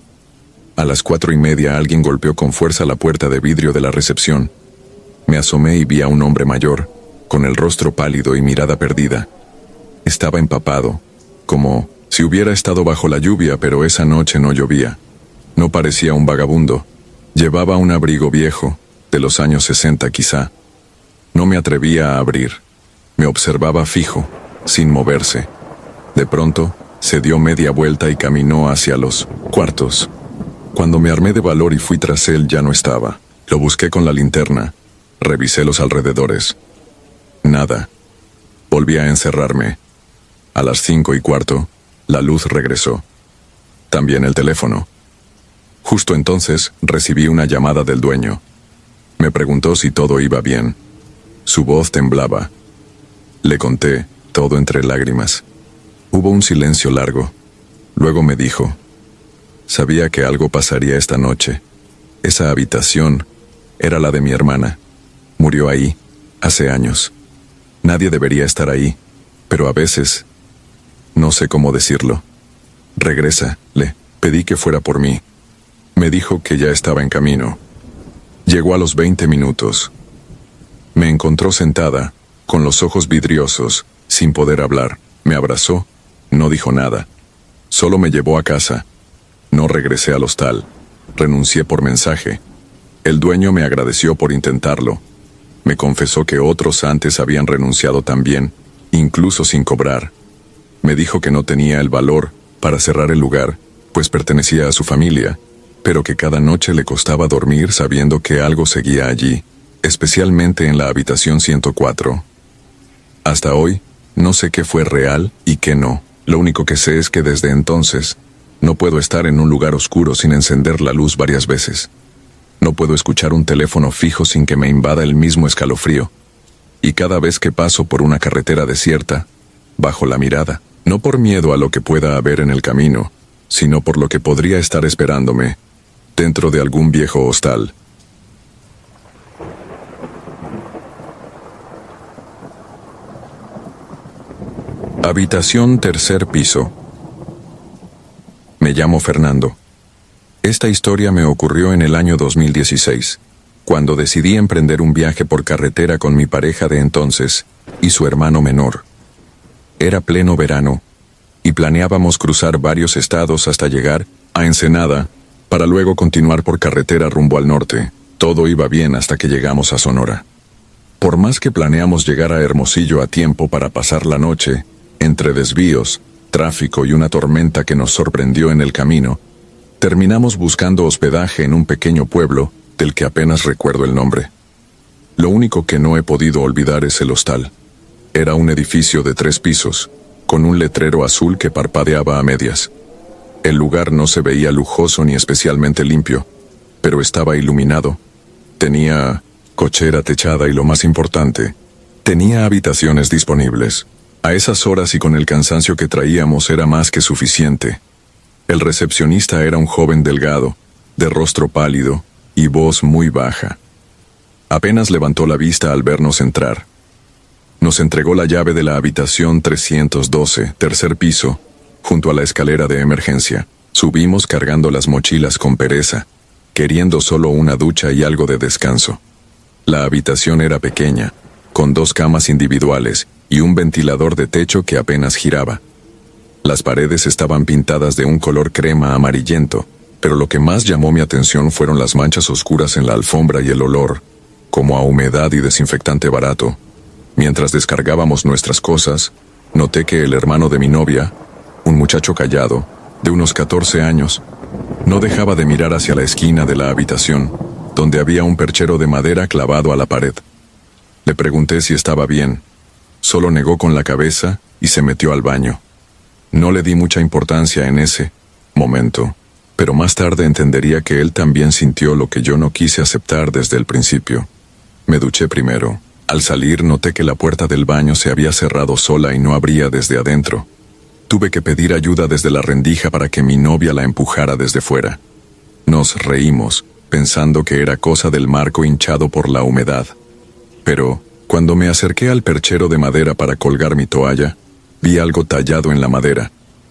A las cuatro y media alguien golpeó con fuerza la puerta de vidrio de la recepción. Me asomé y vi a un hombre mayor, con el rostro pálido y mirada perdida. Estaba empapado, como si hubiera estado bajo la lluvia, pero esa noche no llovía. No parecía un vagabundo. Llevaba un abrigo viejo, de los años sesenta quizá. No me atrevía a abrir. Me observaba fijo, sin moverse. De pronto, se dio media vuelta y caminó hacia los cuartos. Cuando me armé de valor y fui tras él, ya no estaba. Lo busqué con la linterna. Revisé los alrededores. Nada. Volví a encerrarme. A las cinco y cuarto, la luz regresó. También el teléfono. Justo entonces, recibí una llamada del dueño. Me preguntó si todo iba bien. Su voz temblaba. Le conté, todo entre lágrimas. Hubo un silencio largo. Luego me dijo, sabía que algo pasaría esta noche. Esa habitación era la de mi hermana. Murió ahí, hace años. Nadie debería estar ahí, pero a veces, no sé cómo decirlo. Regresa, le pedí que fuera por mí. Me dijo que ya estaba en camino. Llegó a los veinte minutos. Me encontró sentada, con los ojos vidriosos, sin poder hablar. Me abrazó, no dijo nada. Solo me llevó a casa. No regresé al hostal. Renuncié por mensaje. El dueño me agradeció por intentarlo. Me confesó que otros antes habían renunciado también, incluso sin cobrar. Me dijo que no tenía el valor para cerrar el lugar, pues pertenecía a su familia, pero que cada noche le costaba dormir sabiendo que algo seguía allí, especialmente en la habitación ciento cuatro. Hasta hoy, no sé qué fue real y qué no. Lo único que sé es que desde entonces, no puedo estar en un lugar oscuro sin encender la luz varias veces. No puedo escuchar un teléfono fijo sin que me invada el mismo escalofrío. Y cada vez que paso por una carretera desierta, bajo la mirada, no por miedo a lo que pueda haber en el camino, sino por lo que podría estar esperándome, dentro de algún viejo hostal. Habitación tercer piso. Me llamo Fernando. Esta historia me ocurrió en el año dos mil dieciséis, cuando decidí emprender un viaje por carretera con mi pareja de entonces y su hermano menor. Era pleno verano, y planeábamos cruzar varios estados hasta llegar a Ensenada, para luego continuar por carretera rumbo al norte. Todo iba bien hasta que llegamos a Sonora. Por más que planeamos llegar a Hermosillo a tiempo para pasar la noche, entre desvíos, tráfico y una tormenta que nos sorprendió en el camino, terminamos buscando hospedaje en un pequeño pueblo del que apenas recuerdo el nombre. Lo único que no he podido olvidar es el hostal. Era un edificio de tres pisos, con un letrero azul que parpadeaba a medias. El lugar no se veía lujoso ni especialmente limpio, pero estaba iluminado. Tenía cochera techada y lo más importante, tenía habitaciones disponibles. A esas horas y con el cansancio que traíamos era más que suficiente. El recepcionista era un joven delgado, de rostro pálido y voz muy baja. Apenas levantó la vista al vernos entrar. Nos entregó la llave de la habitación trescientos doce, tercer piso, junto a la escalera de emergencia. Subimos cargando las mochilas con pereza, queriendo solo una ducha y algo de descanso. La habitación era pequeña, con dos camas individuales y un ventilador de techo que apenas giraba. Las paredes estaban pintadas de un color crema amarillento, pero lo que más llamó mi atención fueron las manchas oscuras en la alfombra y el olor, como a humedad y desinfectante barato. Mientras descargábamos nuestras cosas, noté que el hermano de mi novia, un muchacho callado, de unos catorce años, no dejaba de mirar hacia la esquina de la habitación, donde había un perchero de madera clavado a la pared. Le pregunté si estaba bien. Solo negó con la cabeza y se metió al baño. No le di mucha importancia en ese momento, pero más tarde entendería que él también sintió lo que yo no quise aceptar desde el principio. Me duché primero. Al salir noté que la puerta del baño se había cerrado sola y no abría desde adentro. Tuve que pedir ayuda desde la rendija para que mi novia la empujara desde fuera. Nos reímos, pensando que era cosa del marco hinchado por la humedad. Pero, cuando me acerqué al perchero de madera para colgar mi toalla, vi algo tallado en la madera.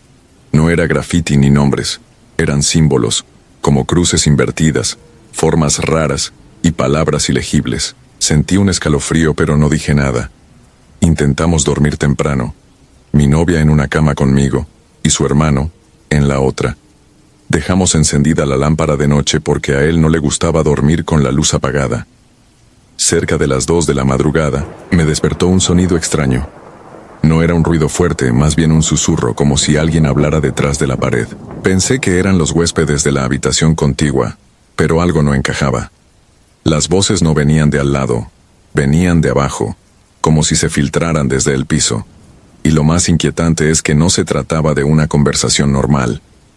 No era grafiti ni nombres, eran símbolos, como cruces invertidas, formas raras y palabras ilegibles. Sentí un escalofrío pero no dije nada. Intentamos dormir temprano, mi novia en una cama conmigo y su hermano en la otra. Dejamos encendida la lámpara de noche porque a él no le gustaba dormir con la luz apagada. Cerca de las dos de la madrugada, me despertó un sonido extraño. No era un ruido fuerte, más bien un susurro, como si alguien hablara detrás de la pared. Pensé que eran los huéspedes de la habitación contigua, pero algo no encajaba. Las voces no venían de al lado, venían de abajo, como si se filtraran desde el piso. Y lo más inquietante es que no se trataba de una conversación normal.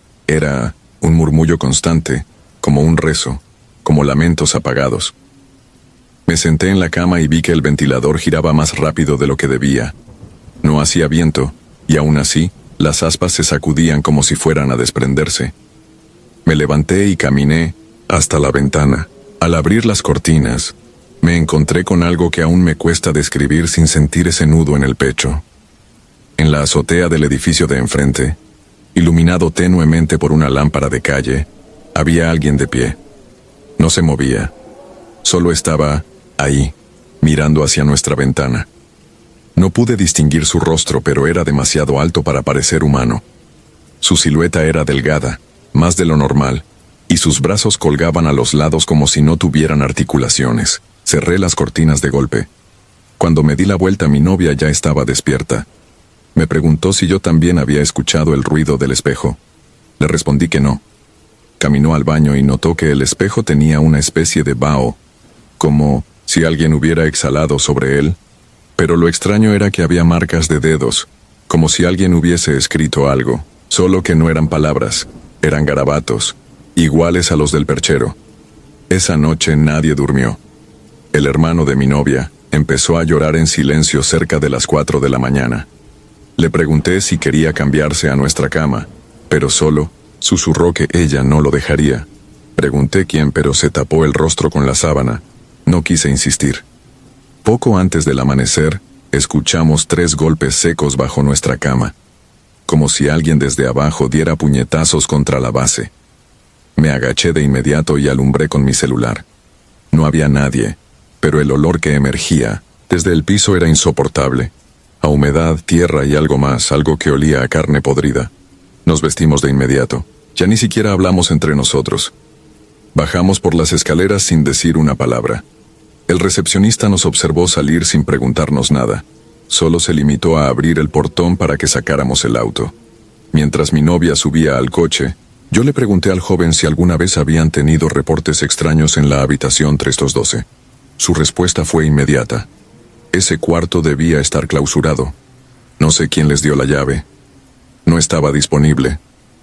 Era un murmullo constante, como un rezo, como lamentos apagados. Me senté en la cama y vi que el ventilador giraba más rápido de lo que debía, No hacía viento, y aún así, las aspas se sacudían como si fueran a desprenderse. Me levanté y caminé hasta la ventana. Al abrir las cortinas, me encontré con algo que aún me cuesta describir sin sentir ese nudo en el pecho. En la azotea del edificio de enfrente, iluminado tenuemente por una lámpara de calle, había alguien de pie. No se movía. Solo estaba ahí, mirando hacia nuestra ventana. No pude distinguir su rostro, pero era demasiado alto para parecer humano. Su silueta era delgada, más de lo normal, y sus brazos colgaban a los lados como si no tuvieran articulaciones. Cerré las cortinas de golpe. Cuando me di la vuelta, mi novia ya estaba despierta. Me preguntó si yo también había escuchado el ruido del espejo. Le respondí que no. Caminó al baño y notó que el espejo tenía una especie de vaho, como si alguien hubiera exhalado sobre él, pero lo extraño era que había marcas de dedos, como si alguien hubiese escrito algo, solo que no eran palabras, eran garabatos, iguales a los del perchero. Esa noche nadie durmió. El hermano de mi novia empezó a llorar en silencio cerca de las cuatro de la mañana. Le pregunté si quería cambiarse a nuestra cama, pero solo susurró que ella no lo dejaría. Pregunté quién, pero se tapó el rostro con la sábana. No quise insistir. Poco antes del amanecer, escuchamos tres golpes secos bajo nuestra cama, como si alguien desde abajo diera puñetazos contra la base. Me agaché de inmediato y alumbré con mi celular. No había nadie, pero el olor que emergía desde el piso era insoportable. A humedad, tierra y algo más, algo que olía a carne podrida. Nos vestimos de inmediato. Ya ni siquiera hablamos entre nosotros. Bajamos por las escaleras sin decir una palabra. El recepcionista nos observó salir sin preguntarnos nada. Solo se limitó a abrir el portón para que sacáramos el auto. Mientras mi novia subía al coche, yo le pregunté al joven si alguna vez habían tenido reportes extraños en la habitación trescientos doce. Su respuesta fue inmediata. Ese cuarto debía estar clausurado. No sé quién les dio la llave. No estaba disponible.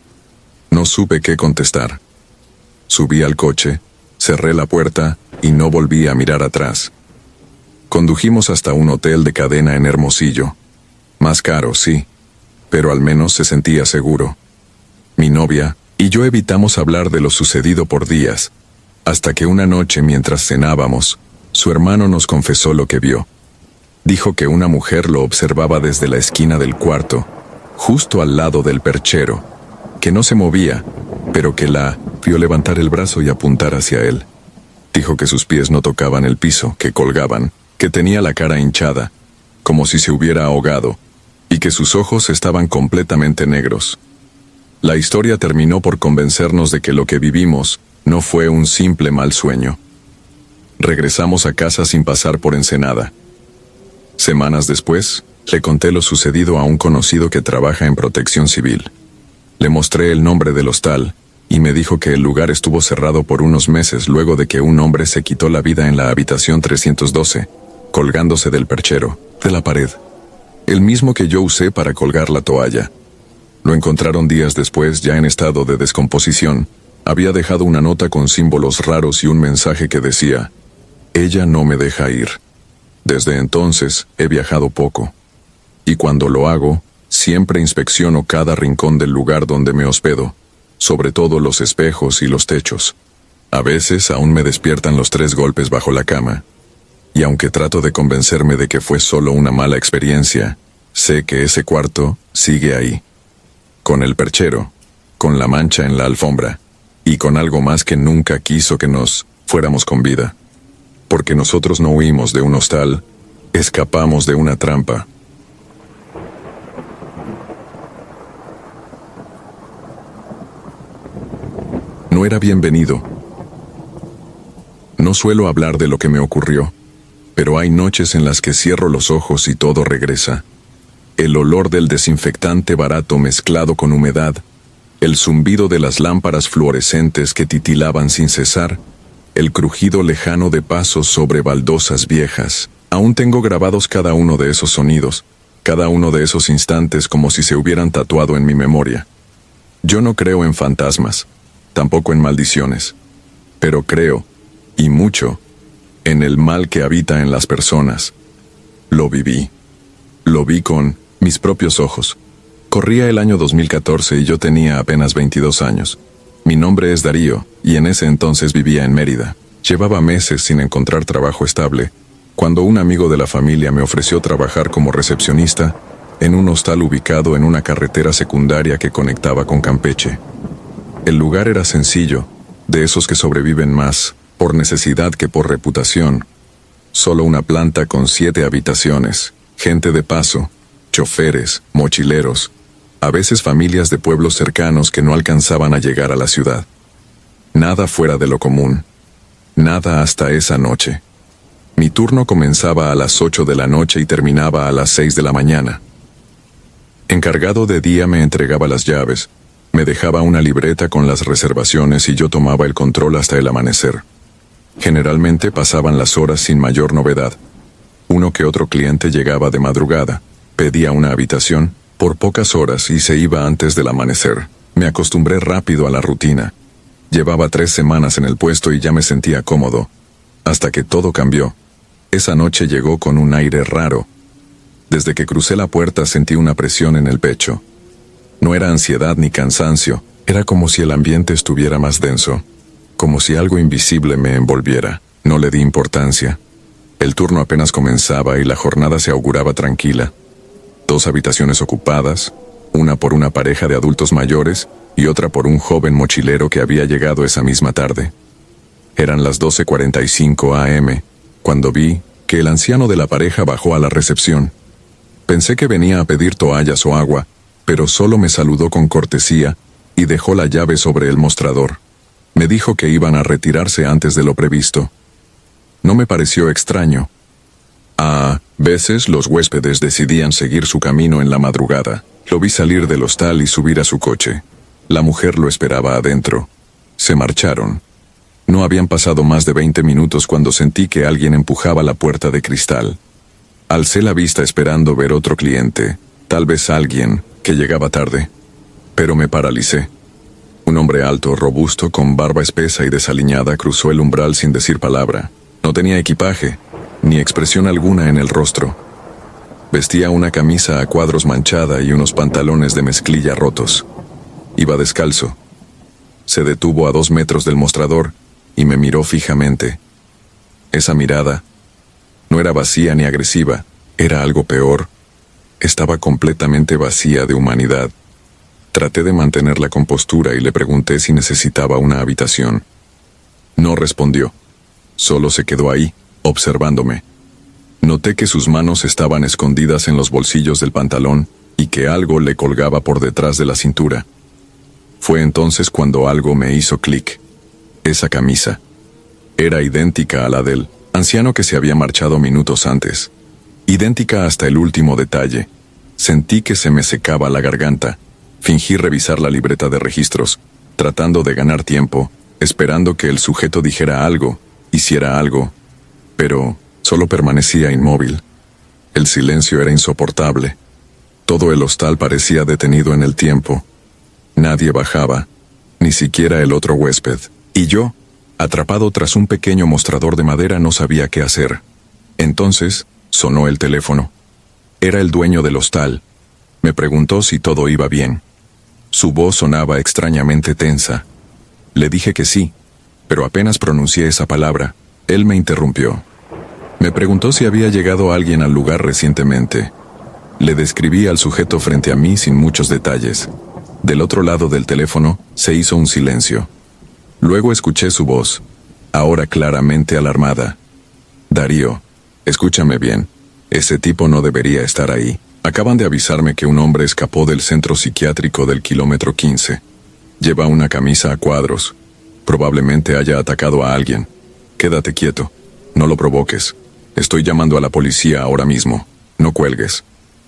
No supe qué contestar. Subí al coche, cerré la puerta y no volví a mirar atrás. Condujimos hasta un hotel de cadena en Hermosillo. Más caro, sí, pero al menos se sentía seguro. Mi novia y yo evitamos hablar de lo sucedido por días, hasta que una noche mientras cenábamos, su hermano nos confesó lo que vio. Dijo que una mujer lo observaba desde la esquina del cuarto, justo al lado del perchero, que no se movía, pero que la vio levantar el brazo y apuntar hacia él. Dijo que sus pies no tocaban el piso, que colgaban, que tenía la cara hinchada, como si se hubiera ahogado, y que sus ojos estaban completamente negros. La historia terminó por convencernos de que lo que vivimos no fue un simple mal sueño. Regresamos a casa sin pasar por Ensenada. Semanas después, le conté lo sucedido a un conocido que trabaja en Protección Civil. Le mostré el nombre del hostal, y me dijo que el lugar estuvo cerrado por unos meses luego de que un hombre se quitó la vida en la habitación trescientos doce, colgándose del perchero, de la pared. El mismo que yo usé para colgar la toalla. Lo encontraron días después, ya en estado de descomposición. Había dejado una nota con símbolos raros y un mensaje que decía: «Ella no me deja ir». Desde entonces, he viajado poco. Y cuando lo hago, siempre inspecciono cada rincón del lugar donde me hospedo, sobre todo los espejos y los techos. A veces aún me despiertan los tres golpes bajo la cama. Y aunque trato de convencerme de que fue solo una mala experiencia, sé que ese cuarto sigue ahí. Con el perchero, con la mancha en la alfombra, y con algo más que nunca quiso que nos fuéramos con vida. Porque nosotros no huimos de un hostal, escapamos de una trampa. No era bienvenido. No suelo hablar de lo que me ocurrió, pero hay noches en las que cierro los ojos y todo regresa. El olor del desinfectante barato mezclado con humedad, el zumbido de las lámparas fluorescentes que titilaban sin cesar, el crujido lejano de pasos sobre baldosas viejas. Aún tengo grabados cada uno de esos sonidos, cada uno de esos instantes como si se hubieran tatuado en mi memoria. Yo no creo en fantasmas, tampoco en maldiciones, pero creo, y mucho, en el mal que habita en las personas. Lo viví. Lo vi con Mis propios ojos. Corría el año dos mil catorce y yo tenía apenas veintidós años. Mi nombre es Darío, y en ese entonces vivía en Mérida. Llevaba meses sin encontrar trabajo estable, cuando un amigo de la familia me ofreció trabajar como recepcionista en un hostal ubicado en una carretera secundaria que conectaba con Campeche. El lugar era sencillo, de esos que sobreviven más por necesidad que por reputación. Solo una planta con siete habitaciones, gente de paso, choferes, mochileros, a veces familias de pueblos cercanos que no alcanzaban a llegar a la ciudad. Nada fuera de lo común. Nada hasta esa noche. Mi turno comenzaba a las ocho de la noche y terminaba a las seis de la mañana. Encargado de día me entregaba las llaves, me dejaba una libreta con las reservaciones y yo tomaba el control hasta el amanecer. Generalmente pasaban las horas sin mayor novedad. Uno que otro cliente llegaba de madrugada, pedía una habitación por pocas horas y se iba antes del amanecer. Me acostumbré rápido a la rutina. Llevaba tres semanas en el puesto y ya me sentía cómodo, hasta que todo cambió. Esa noche llegó con un aire raro. Desde que crucé la puerta sentí una presión en el pecho. No era ansiedad ni cansancio, era como si el ambiente estuviera más denso, como si algo invisible me envolviera. No le di importancia. El turno apenas comenzaba y la jornada se auguraba tranquila. Dos habitaciones ocupadas, una por una pareja de adultos mayores y otra por un joven mochilero que había llegado esa misma tarde. Eran las doce cuarenta y cinco a eme, cuando vi que el anciano de la pareja bajó a la recepción. Pensé que venía a pedir toallas o agua, pero solo me saludó con cortesía y dejó la llave sobre el mostrador. Me dijo que iban a retirarse antes de lo previsto. No me pareció extraño. A veces los huéspedes decidían seguir su camino en la madrugada. Lo vi salir del hostal y subir a su coche. La mujer lo esperaba adentro. Se marcharon. No habían pasado más de veinte minutos cuando sentí que alguien empujaba la puerta de cristal. Alcé la vista esperando ver otro cliente, tal vez alguien que llegaba tarde. Pero me paralicé. Un hombre alto, robusto, con barba espesa y desaliñada cruzó el umbral sin decir palabra. No tenía equipaje, ni expresión alguna en el rostro. Vestía una camisa a cuadros manchada y unos pantalones de mezclilla rotos. Iba descalzo. Se detuvo a dos metros del mostrador y me miró fijamente. Esa mirada no era vacía ni agresiva, era algo peor. Estaba completamente vacía de humanidad. Traté de mantener la compostura y le pregunté si necesitaba una habitación. No respondió. Solo se quedó ahí, observándome. Noté que sus manos estaban escondidas en los bolsillos del pantalón y que algo le colgaba por detrás de la cintura. Fue entonces cuando algo me hizo clic. Esa camisa. Era idéntica a la del anciano que se había marchado minutos antes. Idéntica hasta el último detalle. Sentí que se me secaba la garganta. Fingí revisar la libreta de registros, tratando de ganar tiempo, esperando que el sujeto dijera algo, hiciera algo, pero solo permanecía inmóvil. El silencio era insoportable. Todo el hostal parecía detenido en el tiempo. Nadie bajaba, ni siquiera el otro huésped. Y yo, atrapado tras un pequeño mostrador de madera, no sabía qué hacer. Entonces, sonó el teléfono. Era el dueño del hostal. Me preguntó si todo iba bien. Su voz sonaba extrañamente tensa. Le dije que sí, pero apenas pronuncié esa palabra, él me interrumpió. Me preguntó si había llegado alguien al lugar recientemente. Le describí al sujeto frente a mí sin muchos detalles. Del otro lado del teléfono se hizo un silencio. Luego escuché su voz, ahora claramente alarmada. Darío, escúchame bien. Ese tipo no debería estar ahí. Acaban de avisarme que un hombre escapó del centro psiquiátrico del kilómetro quince. Lleva una camisa a cuadros. Probablemente haya atacado a alguien. Quédate quieto. No lo provoques. Estoy llamando a la policía ahora mismo. No cuelgues.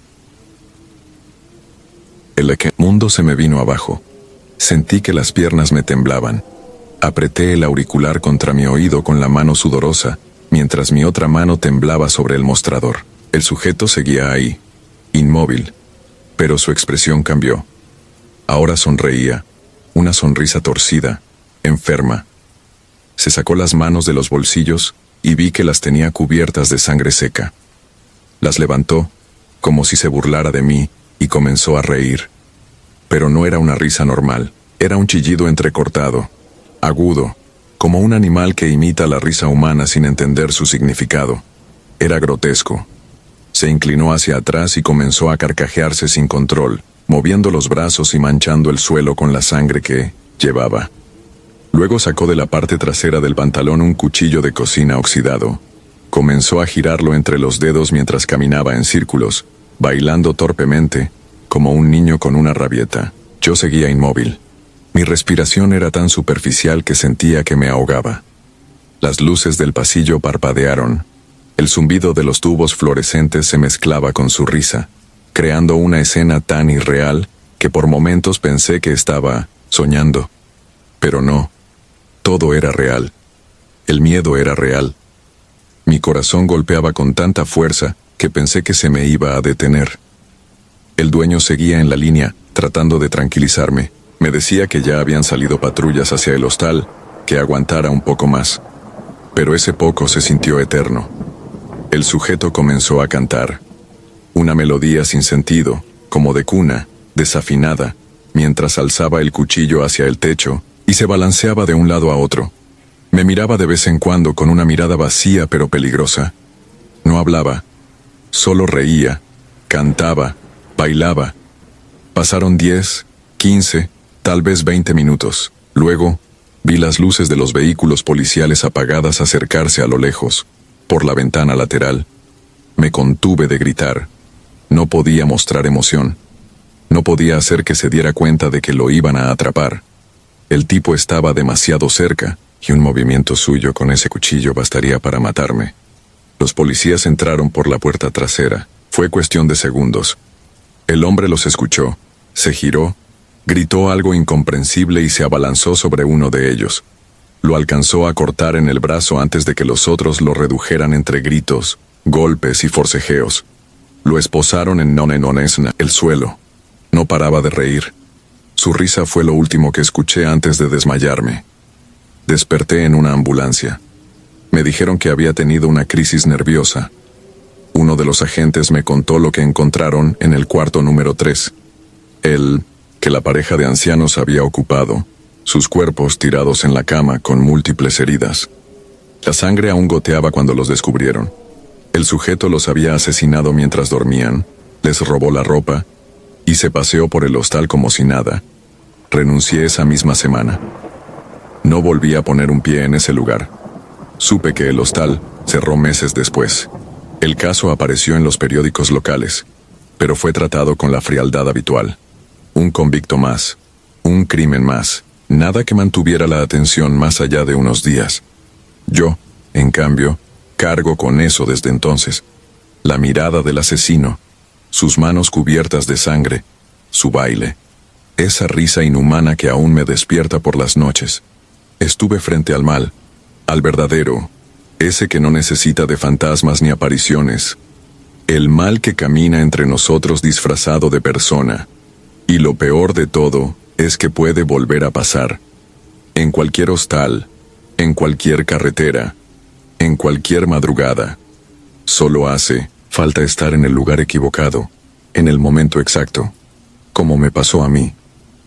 El mundo se me vino abajo. Sentí que las piernas me temblaban. Apreté el auricular contra mi oído con la mano sudorosa, mientras mi otra mano temblaba sobre el mostrador. El sujeto seguía ahí, inmóvil, pero su expresión cambió. Ahora sonreía, una sonrisa torcida, enferma. Se sacó las manos de los bolsillos y vi que las tenía cubiertas de sangre seca. Las levantó, como si se burlara de mí, y comenzó a reír. Pero no era una risa normal, era un chillido entrecortado, agudo, como un animal que imita la risa humana sin entender su significado. Era grotesco. Se inclinó hacia atrás y comenzó a carcajearse sin control, moviendo los brazos y manchando el suelo con la sangre que llevaba. Luego sacó de la parte trasera del pantalón un cuchillo de cocina oxidado. Comenzó a girarlo entre los dedos mientras caminaba en círculos, bailando torpemente, como un niño con una rabieta. Yo seguía inmóvil. Mi respiración era tan superficial que sentía que me ahogaba. Las luces del pasillo parpadearon. El zumbido de los tubos fluorescentes se mezclaba con su risa, creando una escena tan irreal que por momentos pensé que estaba soñando. Pero no. Todo era real. El miedo era real. Mi corazón golpeaba con tanta fuerza que pensé que se me iba a detener. El dueño seguía en la línea, tratando de tranquilizarme. Me decía que ya habían salido patrullas hacia el hostal, que aguantara un poco más. Pero ese poco se sintió eterno. El sujeto comenzó a cantar. Una melodía sin sentido, como de cuna, desafinada, mientras alzaba el cuchillo hacia el techo y se balanceaba de un lado a otro. Me miraba de vez en cuando con una mirada vacía pero peligrosa. No hablaba, solo reía, cantaba, bailaba. Pasaron diez, quince, tal vez veinte minutos. Luego, vi las luces de los vehículos policiales apagadas acercarse a lo lejos, por la ventana lateral. Me contuve de gritar. No podía mostrar emoción. No podía hacer que se diera cuenta de que lo iban a atrapar. El tipo estaba demasiado cerca, y un movimiento suyo con ese cuchillo bastaría para matarme. Los policías entraron por la puerta trasera. Fue cuestión de segundos. El hombre los escuchó, se giró, gritó algo incomprensible y se abalanzó sobre uno de ellos. Lo alcanzó a cortar en el brazo antes de que los otros lo redujeran entre gritos, golpes y forcejeos. Lo esposaron en nonesna, el suelo. No paraba de reír. Su risa fue lo último que escuché antes de desmayarme. Desperté en una ambulancia. Me dijeron que había tenido una crisis nerviosa. Uno de los agentes me contó lo que encontraron en el cuarto número tres. El que la pareja de ancianos había ocupado, sus cuerpos tirados en la cama con múltiples heridas. La sangre aún goteaba cuando los descubrieron. El sujeto los había asesinado mientras dormían, les robó la ropa y se paseó por el hostal como si nada. Renuncié esa misma semana. No volví a poner un pie en ese lugar. Supe que el hostal cerró meses después. El caso apareció en los periódicos locales, pero fue tratado con la frialdad habitual. Un convicto más, un crimen más, nada que mantuviera la atención más allá de unos días. Yo, en cambio, cargo con eso desde entonces. La mirada del asesino, sus manos cubiertas de sangre, su baile, esa risa inhumana que aún me despierta por las noches. Estuve frente al mal, al verdadero, ese que no necesita de fantasmas ni apariciones, el mal que camina entre nosotros disfrazado de persona. Y lo peor de todo es que puede volver a pasar. En cualquier hostal, en cualquier carretera, en cualquier madrugada. Solo hace falta estar en el lugar equivocado, en el momento exacto, como me pasó a mí.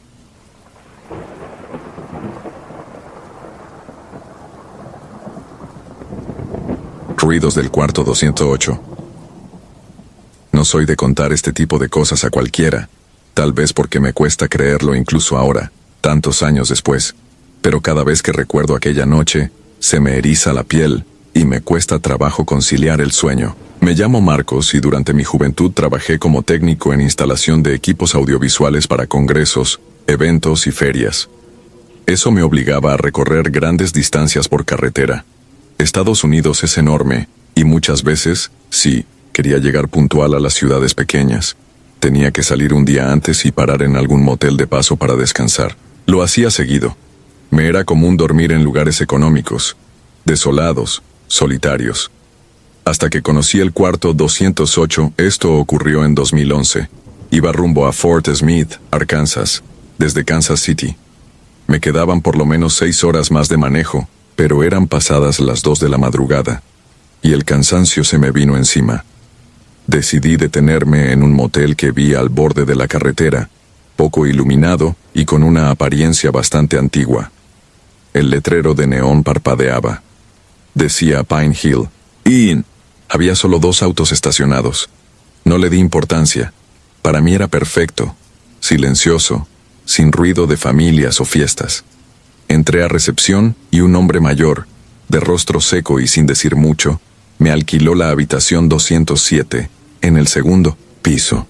Ruidos del cuarto doscientos ocho. No soy de contar este tipo de cosas a cualquiera, tal vez porque me cuesta creerlo incluso ahora, tantos años después, pero cada vez que recuerdo aquella noche, se me eriza la piel y me cuesta trabajo conciliar el sueño. Me llamo Marcos y durante mi juventud trabajé como técnico en instalación de equipos audiovisuales para congresos, eventos y ferias. Eso me obligaba a recorrer grandes distancias por carretera. Estados Unidos es enorme, y muchas veces, sí, quería llegar puntual a las ciudades pequeñas. Tenía que salir un día antes y parar en algún motel de paso para descansar. Lo hacía seguido. Me era común dormir en lugares económicos, desolados, solitarios. Hasta que conocí el cuarto doscientos ocho, esto ocurrió en dos mil once. Iba rumbo a Fort Smith, Arkansas, desde Kansas City. Me quedaban por lo menos seis horas más de manejo, pero eran pasadas las dos de la madrugada, y el cansancio se me vino encima. Decidí detenerme en un motel que vi al borde de la carretera, poco iluminado y con una apariencia bastante antigua. El letrero de neón parpadeaba. Decía Pine Hill Inn. Había solo dos autos estacionados. No le di importancia. Para mí era perfecto, silencioso, sin ruido de familias o fiestas. Entré a recepción y un hombre mayor, de rostro seco y sin decir mucho, me alquiló la habitación doscientos siete, en el segundo piso.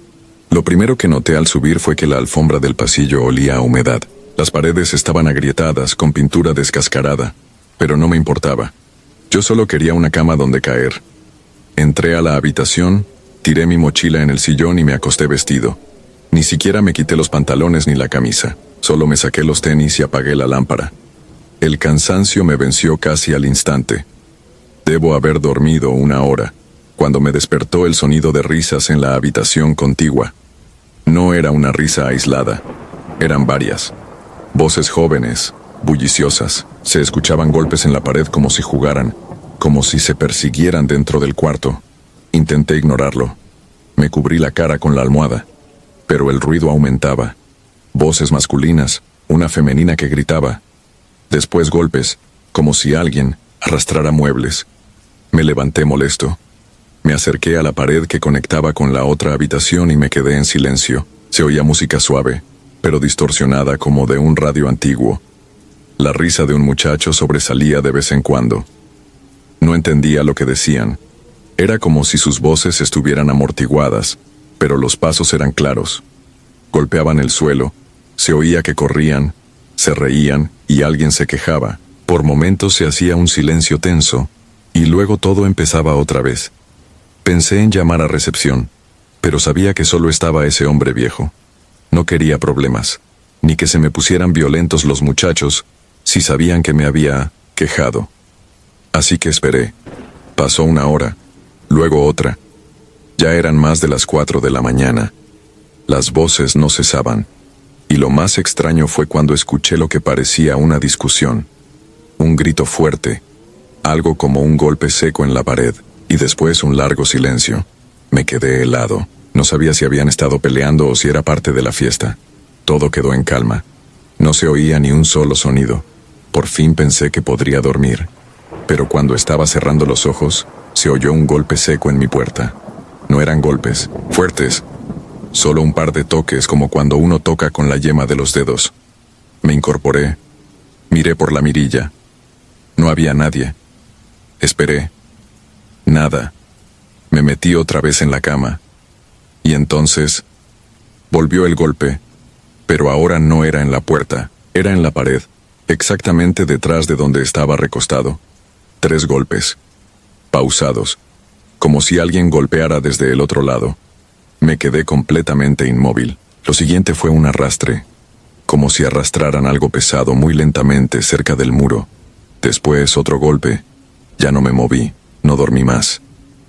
Lo primero que noté al subir fue que la alfombra del pasillo olía a humedad. Las paredes estaban agrietadas, con pintura descascarada, pero no me importaba. Yo solo quería una cama donde caer. Entré a la habitación, tiré mi mochila en el sillón y me acosté vestido. Ni siquiera me quité los pantalones ni la camisa, solo me saqué los tenis y apagué la lámpara. El cansancio me venció casi al instante. Debo haber dormido una hora, cuando me despertó el sonido de risas en la habitación contigua. No era una risa aislada, eran varias. Voces jóvenes, bulliciosas, se escuchaban golpes en la pared como si jugaran, como si se persiguieran dentro del cuarto. Intenté ignorarlo. Me cubrí la cara con la almohada, pero el ruido aumentaba. Voces masculinas, una femenina que gritaba. Después golpes, como si alguien arrastrara muebles. Me levanté molesto. Me acerqué a la pared que conectaba con la otra habitación y me quedé en silencio. Se oía música suave, pero distorsionada como de un radio antiguo. La risa de un muchacho sobresalía de vez en cuando. No entendía lo que decían. Era como si sus voces estuvieran amortiguadas, pero los pasos eran claros. Golpeaban el suelo, se oía que corrían, se reían y alguien se quejaba. Por momentos se hacía un silencio tenso, y luego todo empezaba otra vez. Pensé en llamar a recepción, pero sabía que solo estaba ese hombre viejo. No quería problemas, ni que se me pusieran violentos los muchachos si sabían que me había quejado. Así que esperé. Pasó una hora, luego otra. Ya eran más de las cuatro de la mañana. Las voces no cesaban, y lo más extraño fue cuando escuché lo que parecía una discusión. Un grito fuerte, algo como un golpe seco en la pared, y después un largo silencio. Me quedé helado. No sabía si habían estado peleando o si era parte de la fiesta. Todo quedó en calma. No se oía ni un solo sonido. Por fin pensé que podría dormir. Pero cuando estaba cerrando los ojos, se oyó un golpe seco en mi puerta. No eran golpes fuertes, solo un par de toques como cuando uno toca con la yema de los dedos. Me incorporé. Miré por la mirilla. No había nadie. Esperé. Nada. Me metí otra vez en la cama. Y entonces volvió el golpe, pero ahora no era en la puerta, era en la pared, exactamente detrás de donde estaba recostado. Tres golpes, pausados, como si alguien golpeara desde el otro lado. Me quedé completamente inmóvil. Lo siguiente fue un arrastre, como si arrastraran algo pesado muy lentamente cerca del muro. Después otro golpe. Ya no me moví, no dormí más.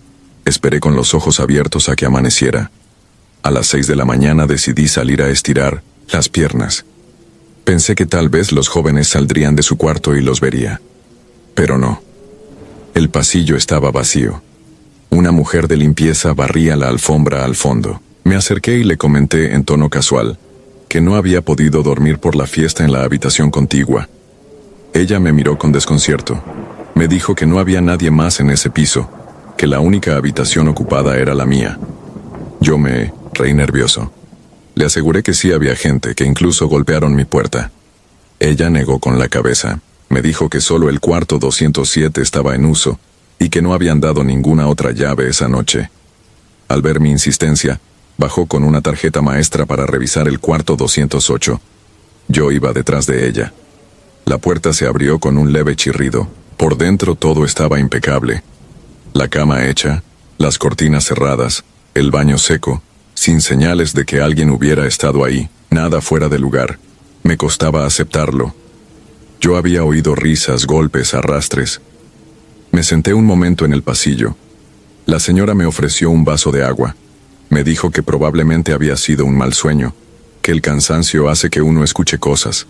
Esperé con los ojos abiertos a que amaneciera. A las seis de la mañana decidí salir a estirar las piernas. Pensé que tal vez los jóvenes saldrían de su cuarto y los vería. Pero no. El pasillo estaba vacío. Una mujer de limpieza barría la alfombra al fondo. Me acerqué y le comenté en tono casual que no había podido dormir por la fiesta en la habitación contigua. Ella me miró con desconcierto. Me dijo que no había nadie más en ese piso, que la única habitación ocupada era la mía. Yo me reí nervioso. Le aseguré que sí había gente, que incluso golpearon mi puerta. Ella negó con la cabeza. Me dijo que solo el cuarto doscientos siete estaba en uso y que no habían dado ninguna otra llave esa noche. Al ver mi insistencia, bajó con una tarjeta maestra para revisar el cuarto doscientos ocho. Yo iba detrás de ella. La puerta se abrió con un leve chirrido. Por dentro todo estaba impecable. La cama hecha, las cortinas cerradas, el baño seco, sin señales de que alguien hubiera estado ahí, nada fuera de lugar. Me costaba aceptarlo. Yo había oído risas, golpes, arrastres. Me senté un momento en el pasillo. La señora me ofreció un vaso de agua. Me dijo que probablemente había sido un mal sueño, que el cansancio hace que uno escuche cosas.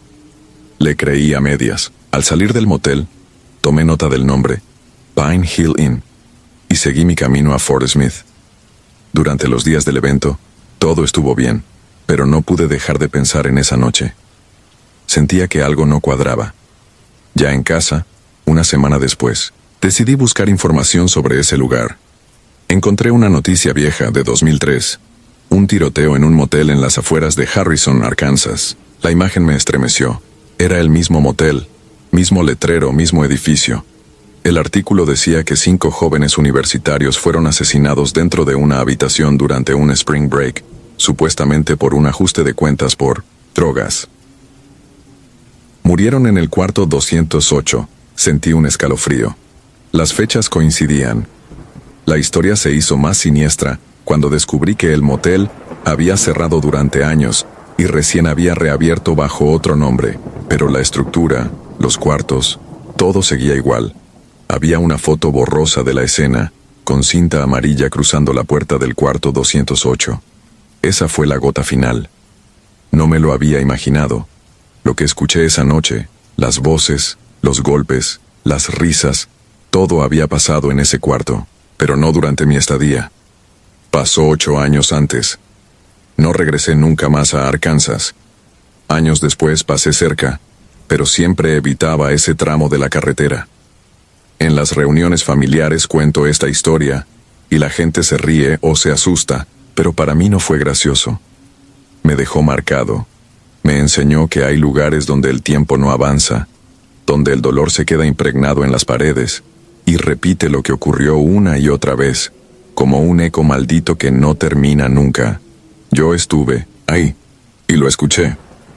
Le creí a medias. Al salir del motel, tomé nota del nombre, Pine Hill Inn, y seguí mi camino a Fort Smith. Durante los días del evento, todo estuvo bien, pero no pude dejar de pensar en esa noche. Sentía que algo no cuadraba. Ya en casa, una semana después, decidí buscar información sobre ese lugar. Encontré una noticia vieja de dos mil tres, un tiroteo en un motel en las afueras de Harrison, Arkansas. La imagen me estremeció. Era el mismo motel, mismo letrero, mismo edificio. El artículo decía que cinco jóvenes universitarios fueron asesinados dentro de una habitación durante un spring break, supuestamente por un ajuste de cuentas por drogas. Murieron en el cuarto doscientos ocho. Sentí un escalofrío. Las fechas coincidían. La historia se hizo más siniestra cuando descubrí que el motel había cerrado durante años y recién había reabierto bajo otro nombre, pero la estructura, los cuartos, todo seguía igual. Había una foto borrosa de la escena, con cinta amarilla cruzando la puerta del cuarto doscientos ocho. Esa fue la gota final. No me lo había imaginado. Lo que escuché esa noche, las voces, los golpes, las risas, todo había pasado en ese cuarto, pero no durante mi estadía. Pasó ocho años antes. No regresé nunca más a Arkansas. Años después pasé cerca, pero siempre evitaba ese tramo de la carretera. En las reuniones familiares cuento esta historia, y la gente se ríe o se asusta, pero para mí no fue gracioso. Me dejó marcado. Me enseñó que hay lugares donde el tiempo no avanza, donde el dolor se queda impregnado en las paredes, y repite lo que ocurrió una y otra vez, como un eco maldito que no termina nunca. Yo estuve ahí, y lo escuché.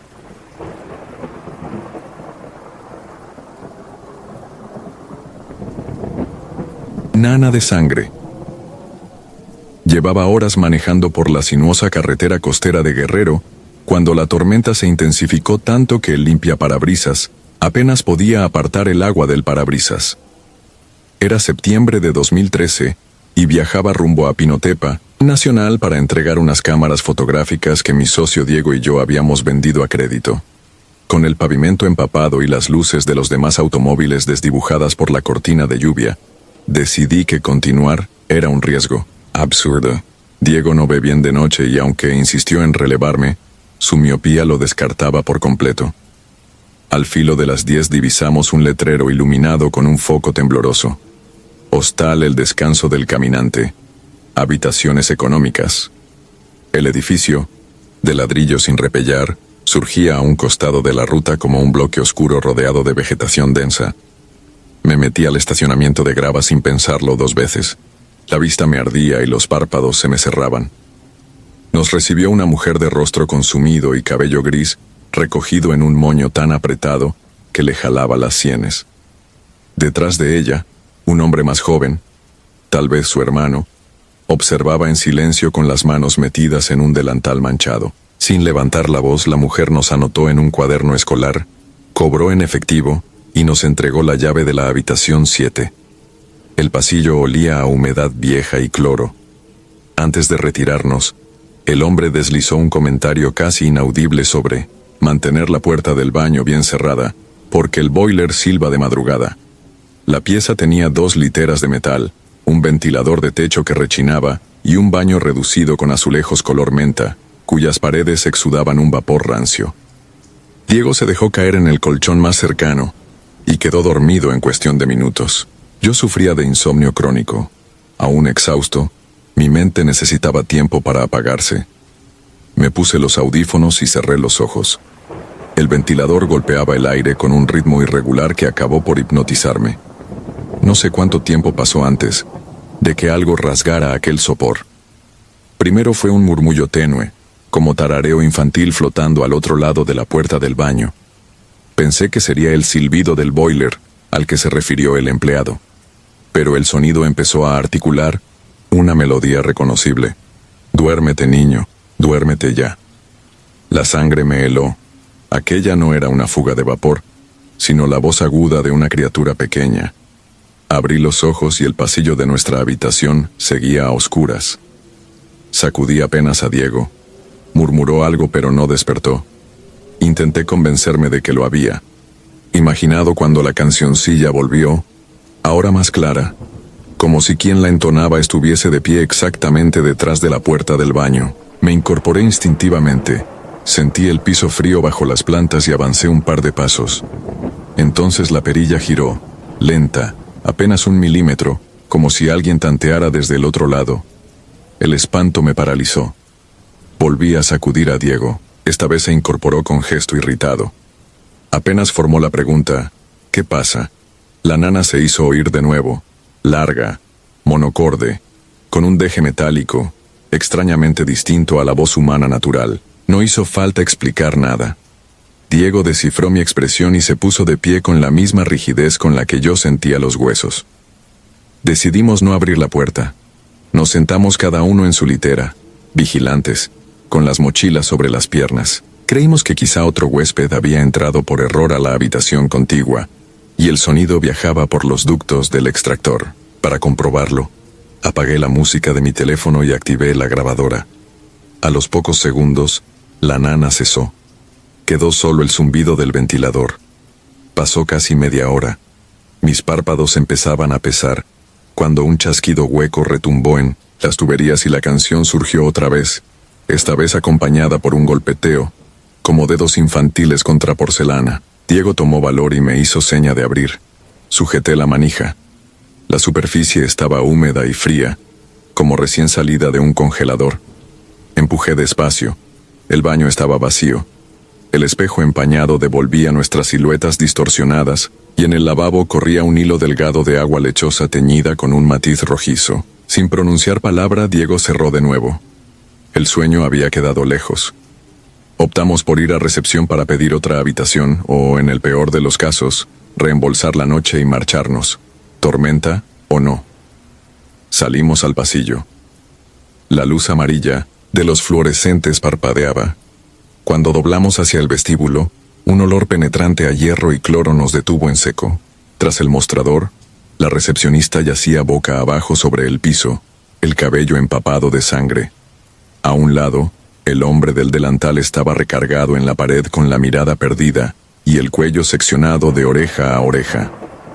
Nana de sangre. Llevaba horas manejando por la sinuosa carretera costera de Guerrero, cuando la tormenta se intensificó tanto que el limpiaparabrisas apenas podía apartar el agua del parabrisas. Era septiembre de dos mil trece y viajaba rumbo a Pinotepa, Nacional, para entregar unas cámaras fotográficas que mi socio Diego y yo habíamos vendido a crédito. Con el pavimento empapado y las luces de los demás automóviles desdibujadas por la cortina de lluvia, decidí que continuar era un riesgo absurdo. Diego no ve bien de noche y aunque insistió en relevarme, su miopía lo descartaba por completo. Al filo de las diez divisamos un letrero iluminado con un foco tembloroso. Hostal El Descanso del Caminante. Habitaciones económicas. El edificio, de ladrillo sin repellar, surgía a un costado de la ruta como un bloque oscuro rodeado de vegetación densa. Me metí al estacionamiento de grava sin pensarlo dos veces. La vista me ardía y los párpados se me cerraban. Nos recibió una mujer de rostro consumido y cabello gris, recogido en un moño tan apretado que le jalaba las sienes. Detrás de ella, un hombre más joven, tal vez su hermano, observaba en silencio con las manos metidas en un delantal manchado. Sin levantar la voz, la mujer nos anotó en un cuaderno escolar, cobró en efectivo y nos entregó la llave de la habitación siete. El pasillo olía a humedad vieja y cloro. Antes de retirarnos, el hombre deslizó un comentario casi inaudible sobre mantener la puerta del baño bien cerrada, porque el boiler silba de madrugada. La pieza tenía dos literas de metal, un ventilador de techo que rechinaba y un baño reducido con azulejos color menta, cuyas paredes exudaban un vapor rancio. Diego se dejó caer en el colchón más cercano y quedó dormido en cuestión de minutos. Yo sufría de insomnio crónico. Aún exhausto, mi mente necesitaba tiempo para apagarse. Me puse los audífonos y cerré los ojos. El ventilador golpeaba el aire con un ritmo irregular que acabó por hipnotizarme. No sé cuánto tiempo pasó antes de que algo rasgara aquel sopor. Primero fue un murmullo tenue, como tarareo infantil flotando al otro lado de la puerta del baño. Pensé que sería el silbido del boiler al que se refirió el empleado. Pero el sonido empezó a articular una melodía reconocible. Duérmete, niño, duérmete ya. La sangre me heló. Aquella no era una fuga de vapor, sino la voz aguda de una criatura pequeña. Abrí los ojos y el pasillo de nuestra habitación seguía a oscuras. Sacudí apenas a Diego. Murmuró algo pero no despertó. Intenté convencerme de que lo había imaginado cuando la cancioncilla volvió, ahora más clara, como si quien la entonaba estuviese de pie exactamente detrás de la puerta del baño. Me incorporé instintivamente, sentí el piso frío bajo las plantas y avancé un par de pasos. Entonces la perilla giró, lenta, apenas un milímetro, como si alguien tanteara desde el otro lado. El espanto me paralizó. Volví a sacudir a Diego. Esta vez se incorporó con gesto irritado. Apenas formó la pregunta, ¿qué pasa? La nana se hizo oír de nuevo, larga, monocorde, con un deje metálico, extrañamente distinto a la voz humana natural. No hizo falta explicar nada. Diego descifró mi expresión y se puso de pie con la misma rigidez con la que yo sentía los huesos. Decidimos no abrir la puerta. Nos sentamos cada uno en su litera, vigilantes, con las mochilas sobre las piernas. Creímos que quizá otro huésped había entrado por error a la habitación contigua, y el sonido viajaba por los ductos del extractor. Para comprobarlo, apagué la música de mi teléfono y activé la grabadora. A los pocos segundos, la nana cesó. Quedó solo el zumbido del ventilador. Pasó casi media hora. Mis párpados empezaban a pesar, cuando un chasquido hueco retumbó en las tuberías y la canción surgió otra vez, esta vez acompañada por un golpeteo, como dedos infantiles contra porcelana. Diego tomó valor y me hizo seña de abrir. Sujeté la manija. La superficie estaba húmeda y fría, como recién salida de un congelador. Empujé despacio. El baño estaba vacío. El espejo empañado devolvía nuestras siluetas distorsionadas, y en el lavabo corría un hilo delgado de agua lechosa teñida con un matiz rojizo. Sin pronunciar palabra, Diego cerró de nuevo. El sueño había quedado lejos. Optamos por ir a recepción para pedir otra habitación, o, en el peor de los casos, reembolsar la noche y marcharnos, tormenta o no. Salimos al pasillo. La luz amarilla de los fluorescentes parpadeaba. Cuando doblamos hacia el vestíbulo, un olor penetrante a hierro y cloro nos detuvo en seco. Tras el mostrador, la recepcionista yacía boca abajo sobre el piso, el cabello empapado de sangre. A un lado, el hombre del delantal estaba recargado en la pared con la mirada perdida y el cuello seccionado de oreja a oreja.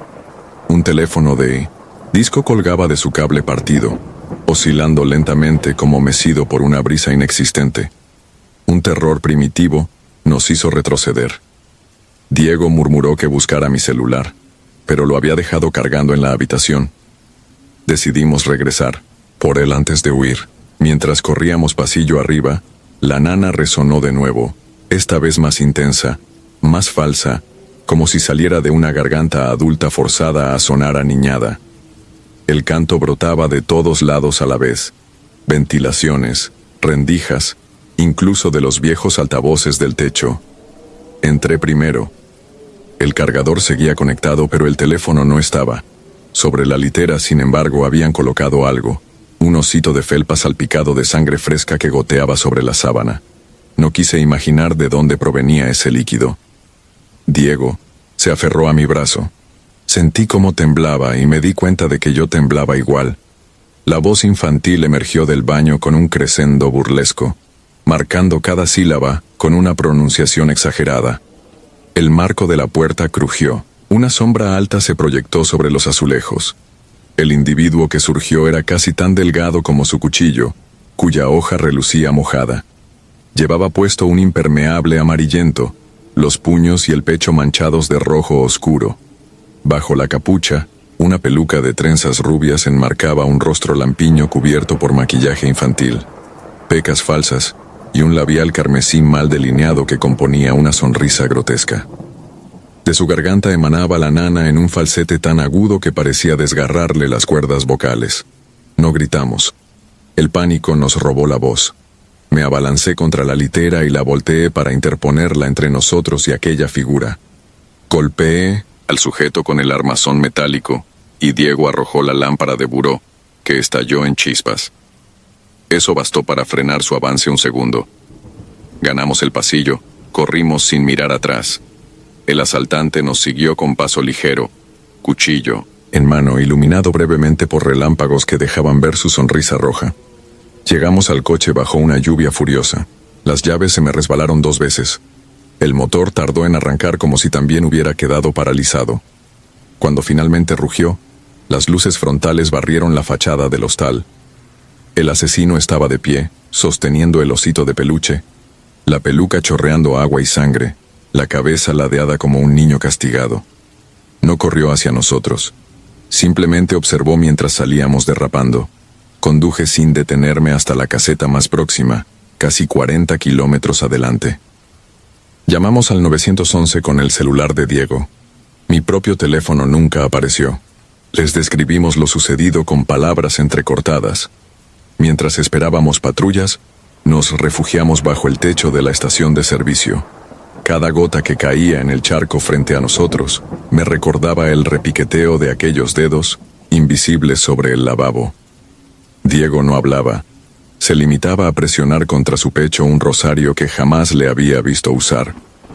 Un teléfono de disco colgaba de su cable partido, oscilando lentamente como mecido por una brisa inexistente. Un terror primitivo nos hizo retroceder. Diego murmuró que buscara mi celular, pero lo había dejado cargando en la habitación. Decidimos regresar por él antes de huir. Mientras corríamos pasillo arriba, la nana resonó de nuevo, esta vez más intensa, más falsa, como si saliera de una garganta adulta forzada a sonar aniñada. El canto brotaba de todos lados a la vez, ventilaciones, rendijas, incluso de los viejos altavoces del techo. Entré primero. El cargador seguía conectado, pero el teléfono no estaba. Sobre la litera, sin embargo, habían colocado algo. Un osito de felpa salpicado de sangre fresca que goteaba sobre la sábana. No quise imaginar de dónde provenía ese líquido. Diego se aferró a mi brazo. Sentí cómo temblaba y me di cuenta de que yo temblaba igual. La voz infantil emergió del baño con un crescendo burlesco, marcando cada sílaba con una pronunciación exagerada. El marco de la puerta crujió. Una sombra alta se proyectó sobre los azulejos. El individuo que surgió era casi tan delgado como su cuchillo, cuya hoja relucía mojada. Llevaba puesto un impermeable amarillento, los puños y el pecho manchados de rojo oscuro. Bajo la capucha, una peluca de trenzas rubias enmarcaba un rostro lampiño cubierto por maquillaje infantil, pecas falsas y un labial carmesí mal delineado que componía una sonrisa grotesca. De su garganta emanaba la nana en un falsete tan agudo que parecía desgarrarle las cuerdas vocales. No gritamos. El pánico nos robó la voz. Me abalancé contra la litera y la volteé para interponerla entre nosotros y aquella figura. Golpeé al sujeto con el armazón metálico y Diego arrojó la lámpara de buró, que estalló en chispas. Eso bastó para frenar su avance un segundo. Ganamos el pasillo, corrimos sin mirar atrás. El asaltante nos siguió con paso ligero, cuchillo en mano, iluminado brevemente por relámpagos que dejaban ver su sonrisa roja. Llegamos al coche bajo una lluvia furiosa. Las llaves se me resbalaron dos veces. El motor tardó en arrancar como si también hubiera quedado paralizado. Cuando finalmente rugió, Las luces frontales barrieron la fachada del hostal. El asesino estaba de pie, sosteniendo el osito de peluche, la peluca chorreando agua y sangre, la cabeza ladeada como un niño castigado. No corrió hacia nosotros. Simplemente observó mientras salíamos derrapando. Conduje sin detenerme hasta la caseta más próxima, casi cuarenta kilómetros adelante. Llamamos al nueve once con el celular de Diego. Mi propio teléfono nunca apareció. Les describimos lo sucedido con palabras entrecortadas. Mientras esperábamos patrullas, nos refugiamos bajo el techo de la estación de servicio. Cada gota que caía en el charco frente a nosotros me recordaba el repiqueteo de aquellos dedos invisibles sobre el lavabo. Diego no hablaba. Se limitaba a presionar contra su pecho un rosario que jamás le había visto usar.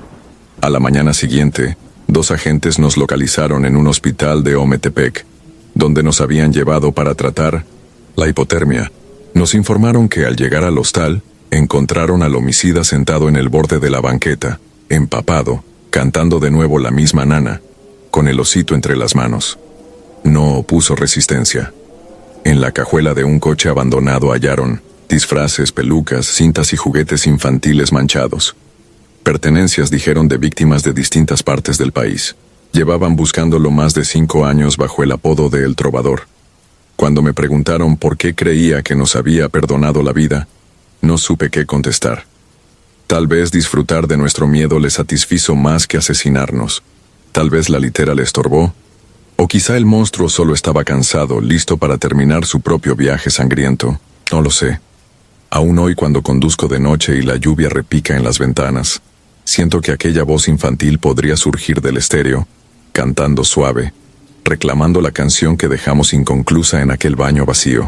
A la mañana siguiente, dos agentes nos localizaron en un hospital de Ometepec, donde nos habían llevado para tratar la hipotermia. Nos informaron que al llegar al hostal, encontraron al homicida sentado en el borde de la banqueta, empapado, cantando de nuevo la misma nana, con el osito entre las manos. No opuso resistencia. En la cajuela de un coche abandonado hallaron disfraces, pelucas, cintas y juguetes infantiles manchados. Pertenencias, dijeron, de víctimas de distintas partes del país. Llevaban buscándolo más de cinco años bajo el apodo de El Trovador. Cuando me preguntaron por qué creía que nos había perdonado la vida, no supe qué contestar. Tal vez disfrutar de nuestro miedo le satisfizo más que asesinarnos. Tal vez la litera le estorbó. O quizá el monstruo solo estaba cansado, listo para terminar su propio viaje sangriento. No lo sé. Aún hoy, cuando conduzco de noche y la lluvia repica en las ventanas, siento que aquella voz infantil podría surgir del estéreo, cantando suave, reclamando la canción que dejamos inconclusa en aquel baño vacío.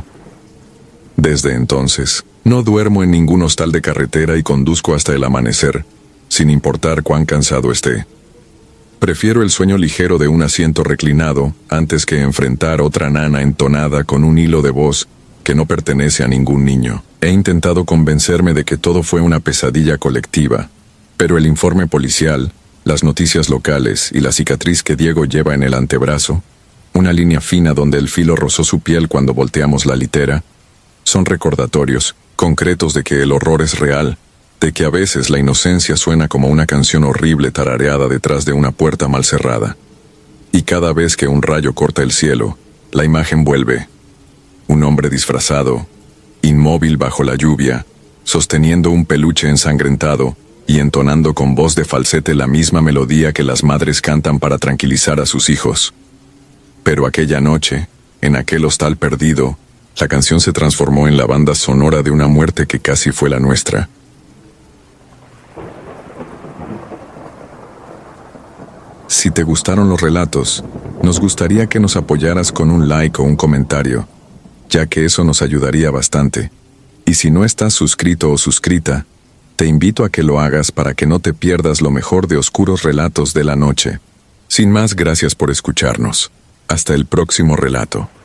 Desde entonces, no duermo en ningún hostal de carretera y conduzco hasta el amanecer, sin importar cuán cansado esté. Prefiero el sueño ligero de un asiento reclinado antes que enfrentar otra nana entonada con un hilo de voz que no pertenece a ningún niño. He intentado convencerme de que todo fue una pesadilla colectiva, pero el informe policial, las noticias locales y la cicatriz que Diego lleva en el antebrazo, una línea fina donde el filo rozó su piel cuando volteamos la litera, son recordatorios concretos de que el horror es real, de que a veces la inocencia suena como una canción horrible tarareada detrás de una puerta mal cerrada. Y cada vez que un rayo corta el cielo, la imagen vuelve. Un hombre disfrazado, inmóvil bajo la lluvia, sosteniendo un peluche ensangrentado y entonando con voz de falsete la misma melodía que las madres cantan para tranquilizar a sus hijos. Pero aquella noche, en aquel hostal perdido, la canción se transformó en la banda sonora de una muerte que casi fue la nuestra. Si te gustaron los relatos, nos gustaría que nos apoyaras con un like o un comentario, ya que eso nos ayudaría bastante. Y si no estás suscrito o suscrita, te invito a que lo hagas para que no te pierdas lo mejor de Oscuros Relatos de la Noche. Sin más, gracias por escucharnos. Hasta el próximo relato.